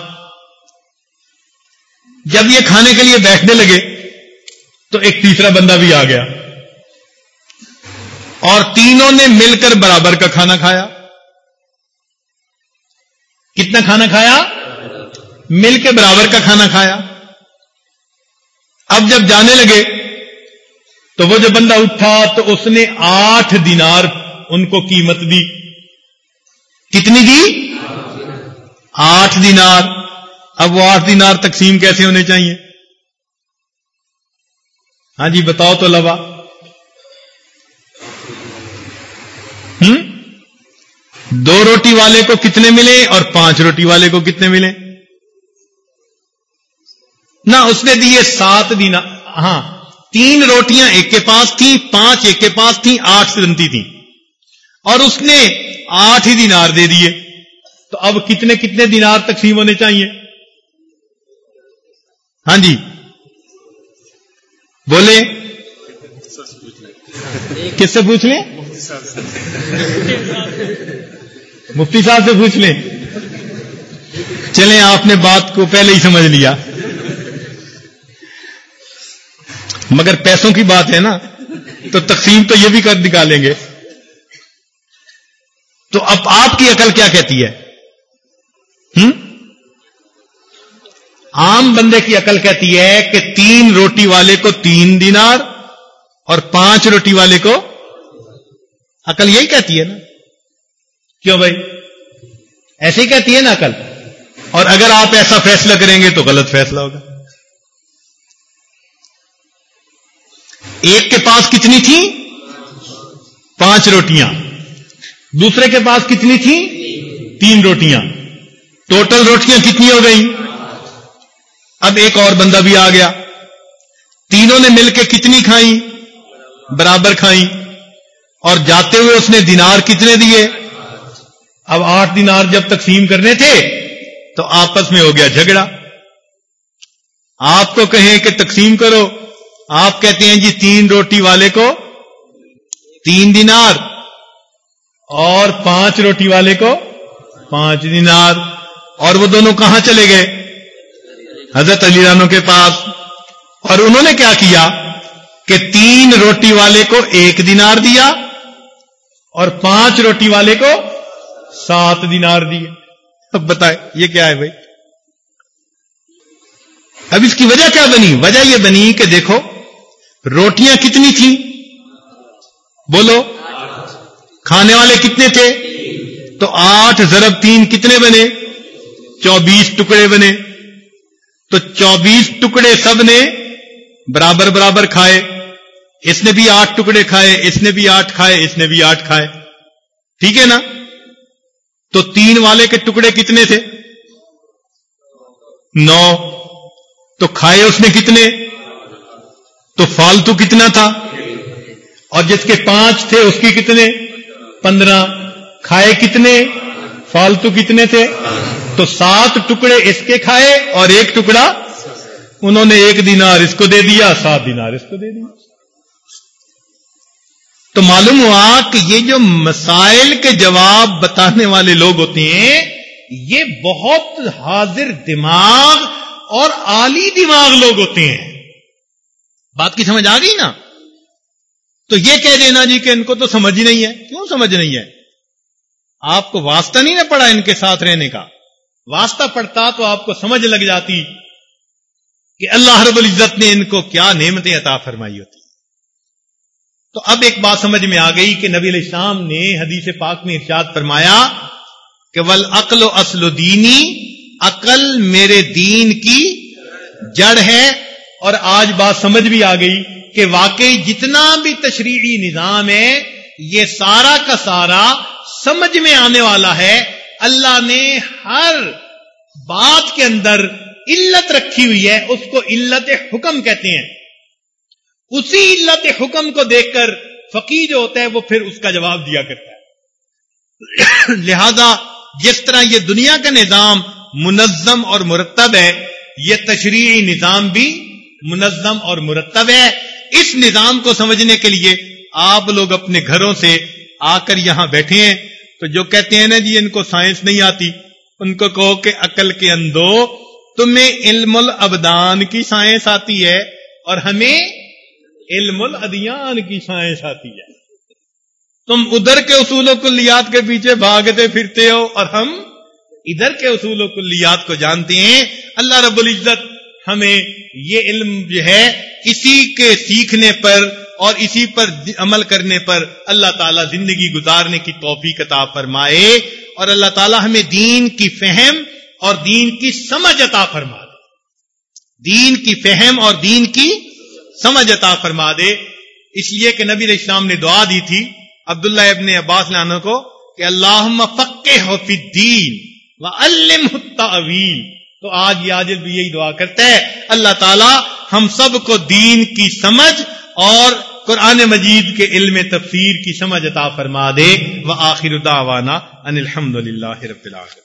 جب یہ کھانے کے لیے بیٹھنے لگے تو ایک تیسرا بندہ بھی آ گیا اور تینوں نے مل کر برابر کا کھانا کھایا. کتنا کھانا کھایا؟ مل کے برابر کا کھانا کھایا. اب جب جانے لگے تو وہ جو بندہ اٹھا تو اس نے آٹھ دینار ان کو قیمت دی. کتنی دی؟ آٹھ دینار. اب وہ آٹھ دینار تقسیم کیسے ہونے چاہیے؟ ہاں جی بتاؤ تو لبا. ہم دو روٹی والے کو کتنے ملے اور پانچ روٹی والے کو کتنے ملے؟ نہ اس نے دیے سات دینار. ہاں تین روٹیاں ایک کے پاس تھیں، پانچ ایک کے پاس تھیں، آٹھ بنتی تھیں، اور اس نے آٹھ ہی دینار دے دیے. تو اب کتنے کتنے دینار تقسیم ہونے چاہیے؟ ہاں جی بولے. کس سے پوچھ لیں؟ مفتی صاحب سے پوچھ لیں. چلیں آپ نے بات کو پہلے ہی سمجھ لیا. مگر پیسوں کی بات ہے نا تو تقسیم تو یہ بھی کر نکالیں گے. تو اب آپ کی عقل کیا کہتی ہے؟ ہم عام بندے کی عقل کہتی ہے کہ تین روٹی والے کو تین دینار اور پانچ روٹی والے کو. عقل یہی کہتی ہے نا؟ کیوں بھائی؟ ایسے ہی کہتی ہے نا عقل. اور اگر آپ ایسا فیصلہ کریں گے تو غلط فیصلہ ہوگا. ایک کے پاس کتنی تھی؟ پانچ روٹیاں. دوسرے کے پاس کتنی تھی؟ تین روٹیاں. ٹوٹل روٹیاں کتنی ہو گئی؟ اب ایک اور بندہ بھی آ گیا. تینوں نے مل کے کتنی کھائیں؟ برابر کھائیں. اور جاتے ہوئے اس نے دینار کتنے دیے؟ اب آٹھ دینار جب تقسیم کرنے تھے تو آپس میں ہو گیا جھگڑا. آپ کو کہیں کہ تقسیم کرو، آپ کہتے ہیں جی تین روٹی والے کو تین دینار اور پانچ روٹی والے کو پانچ دینار. اور وہ دونوں کہاں چلے گئے؟ حضرت علی عنہ کے پاس. اور انہوں نے کیا کیا کہ تین روٹی والے کو ایک دینار دیا اور پانچ روٹی والے کو سات دینار دیے. اب بتائیں یہ کیا ہے بھائی؟ اب اس کی وجہ کیا بنی؟ وجہ یہ بنی کہ دیکھو روٹیاں کتنی تھیں؟ بولو. کھانے والے کتنے تھے؟ تو آٹھ ضرب تین کتنے بنے؟ چوبیس ٹکڑے بنے. تو چوبیس ٹکڑے سب نے برابر برابر کھائے. اس نے بھی آٹھ ٹکڑے کھائے، اس نے بھی آٹھ کھائے، اس نے بھی آٹھ کھائے. ٹھیک ہے نا؟ تو تین والے کے ٹکڑے کتنے تھے؟ نو. تو کھائے اس نے کتنے؟ تو فالتو کتنا تھا؟ اور جس کے پانچ تھے اس کی کتنے؟ پندرہ. کھائے کتنے؟ فالتو کتنے تھے؟ تو سات ٹکڑے اس کے کھائے اور ایک ٹکڑا انہوں نے ایک دینار اس کو دے دیا، سات دینار اس کو دے دیا. تو معلوم ہوا کہ یہ جو مسائل کے جواب بتانے والے لوگ ہوتے ہیں یہ بہت حاضر دماغ اور عالی دماغ لوگ ہوتے ہیں. بات کی سمجھ آ گئی نا؟ تو یہ کہہ دینا جی کہ ان کو تو سمجھ ہی نہیں ہے. کیوں سمجھ نہیں ہے؟ آپ کو واسطہ نہیں نہ پڑا ان کے ساتھ رہنے کا. واسطہ پڑتا تو آپ کو سمجھ لگ جاتی کہ اللہ رب العزت نے ان کو کیا نعمتیں عطا فرمائی ہوتی. تو اب ایک بات سمجھ میں آ گئی کہ نبی علیہ السلام نے حدیث پاک میں ارشاد فرمایا کہ والعقل اصل دینی، عقل میرے دین کی جڑ ہے. اور آج بات سمجھ بھی آ گئی کہ واقعی جتنا بھی تشریعی نظام ہے یہ سارا کا سارا سمجھ میں آنے والا ہے. اللہ نے ہر بات کے اندر علت رکھی ہوئی ہے، اس کو علت حکم کہتے ہیں. اسی علت حکم کو دیکھ کر فقیہ جو ہوتا ہے وہ پھر اس کا جواب دیا کرتا ہے. لہذا جس طرح یہ دنیا کا نظام منظم اور مرتب ہے، یہ تشریعی نظام بھی منظم اور مرتب ہے. اس نظام کو سمجھنے کے لیے آپ لوگ اپنے گھروں سے آ کر یہاں بیٹھے ہیں تو جو کہتے ہیں نا جی ان کو سائنس نہیں آتی، ان کو کہو کہ عقل کے اندھو تمہیں علم الابدان کی سائنس آتی ہے اور ہمیں علم الادیان کی سائنس آتی ہے. تم ادھر کے اصول و کلیات کے پیچھے بھاگتے پھرتے ہو اور ہم ادھر کے اصول و کلیات کو جانتے ہیں. اللہ رب العزت ہمیں یہ علم جو ہے اسی کے سیکھنے پر اور اسی پر عمل کرنے پر اللہ تعالیٰ زندگی گزارنے کی توفیق عطا فرمائے اور اللہ تعالیٰ ہمیں دین کی فہم اور دین کی سمجھ عطا فرما دے. دین کی فہم اور دین کی سمجھ عطا فرما دے. اس لیے کہ نبی علیہ السلام نے دعا دی تھی عبداللہ ابن عباس عنہ کو کہ اللہم فقہہ فی الدین وعلمہ التأویل. تو آج یہ عاجز بھی یہی دعا کرتا ہے اللہ تعالی ہم سب کو دین کی سمجھ اور قرآن مجید کے علم تفسیر کی سمجھ عطا فرما دے. وآخر دعوانا ان الحمد للہ رب العالمین.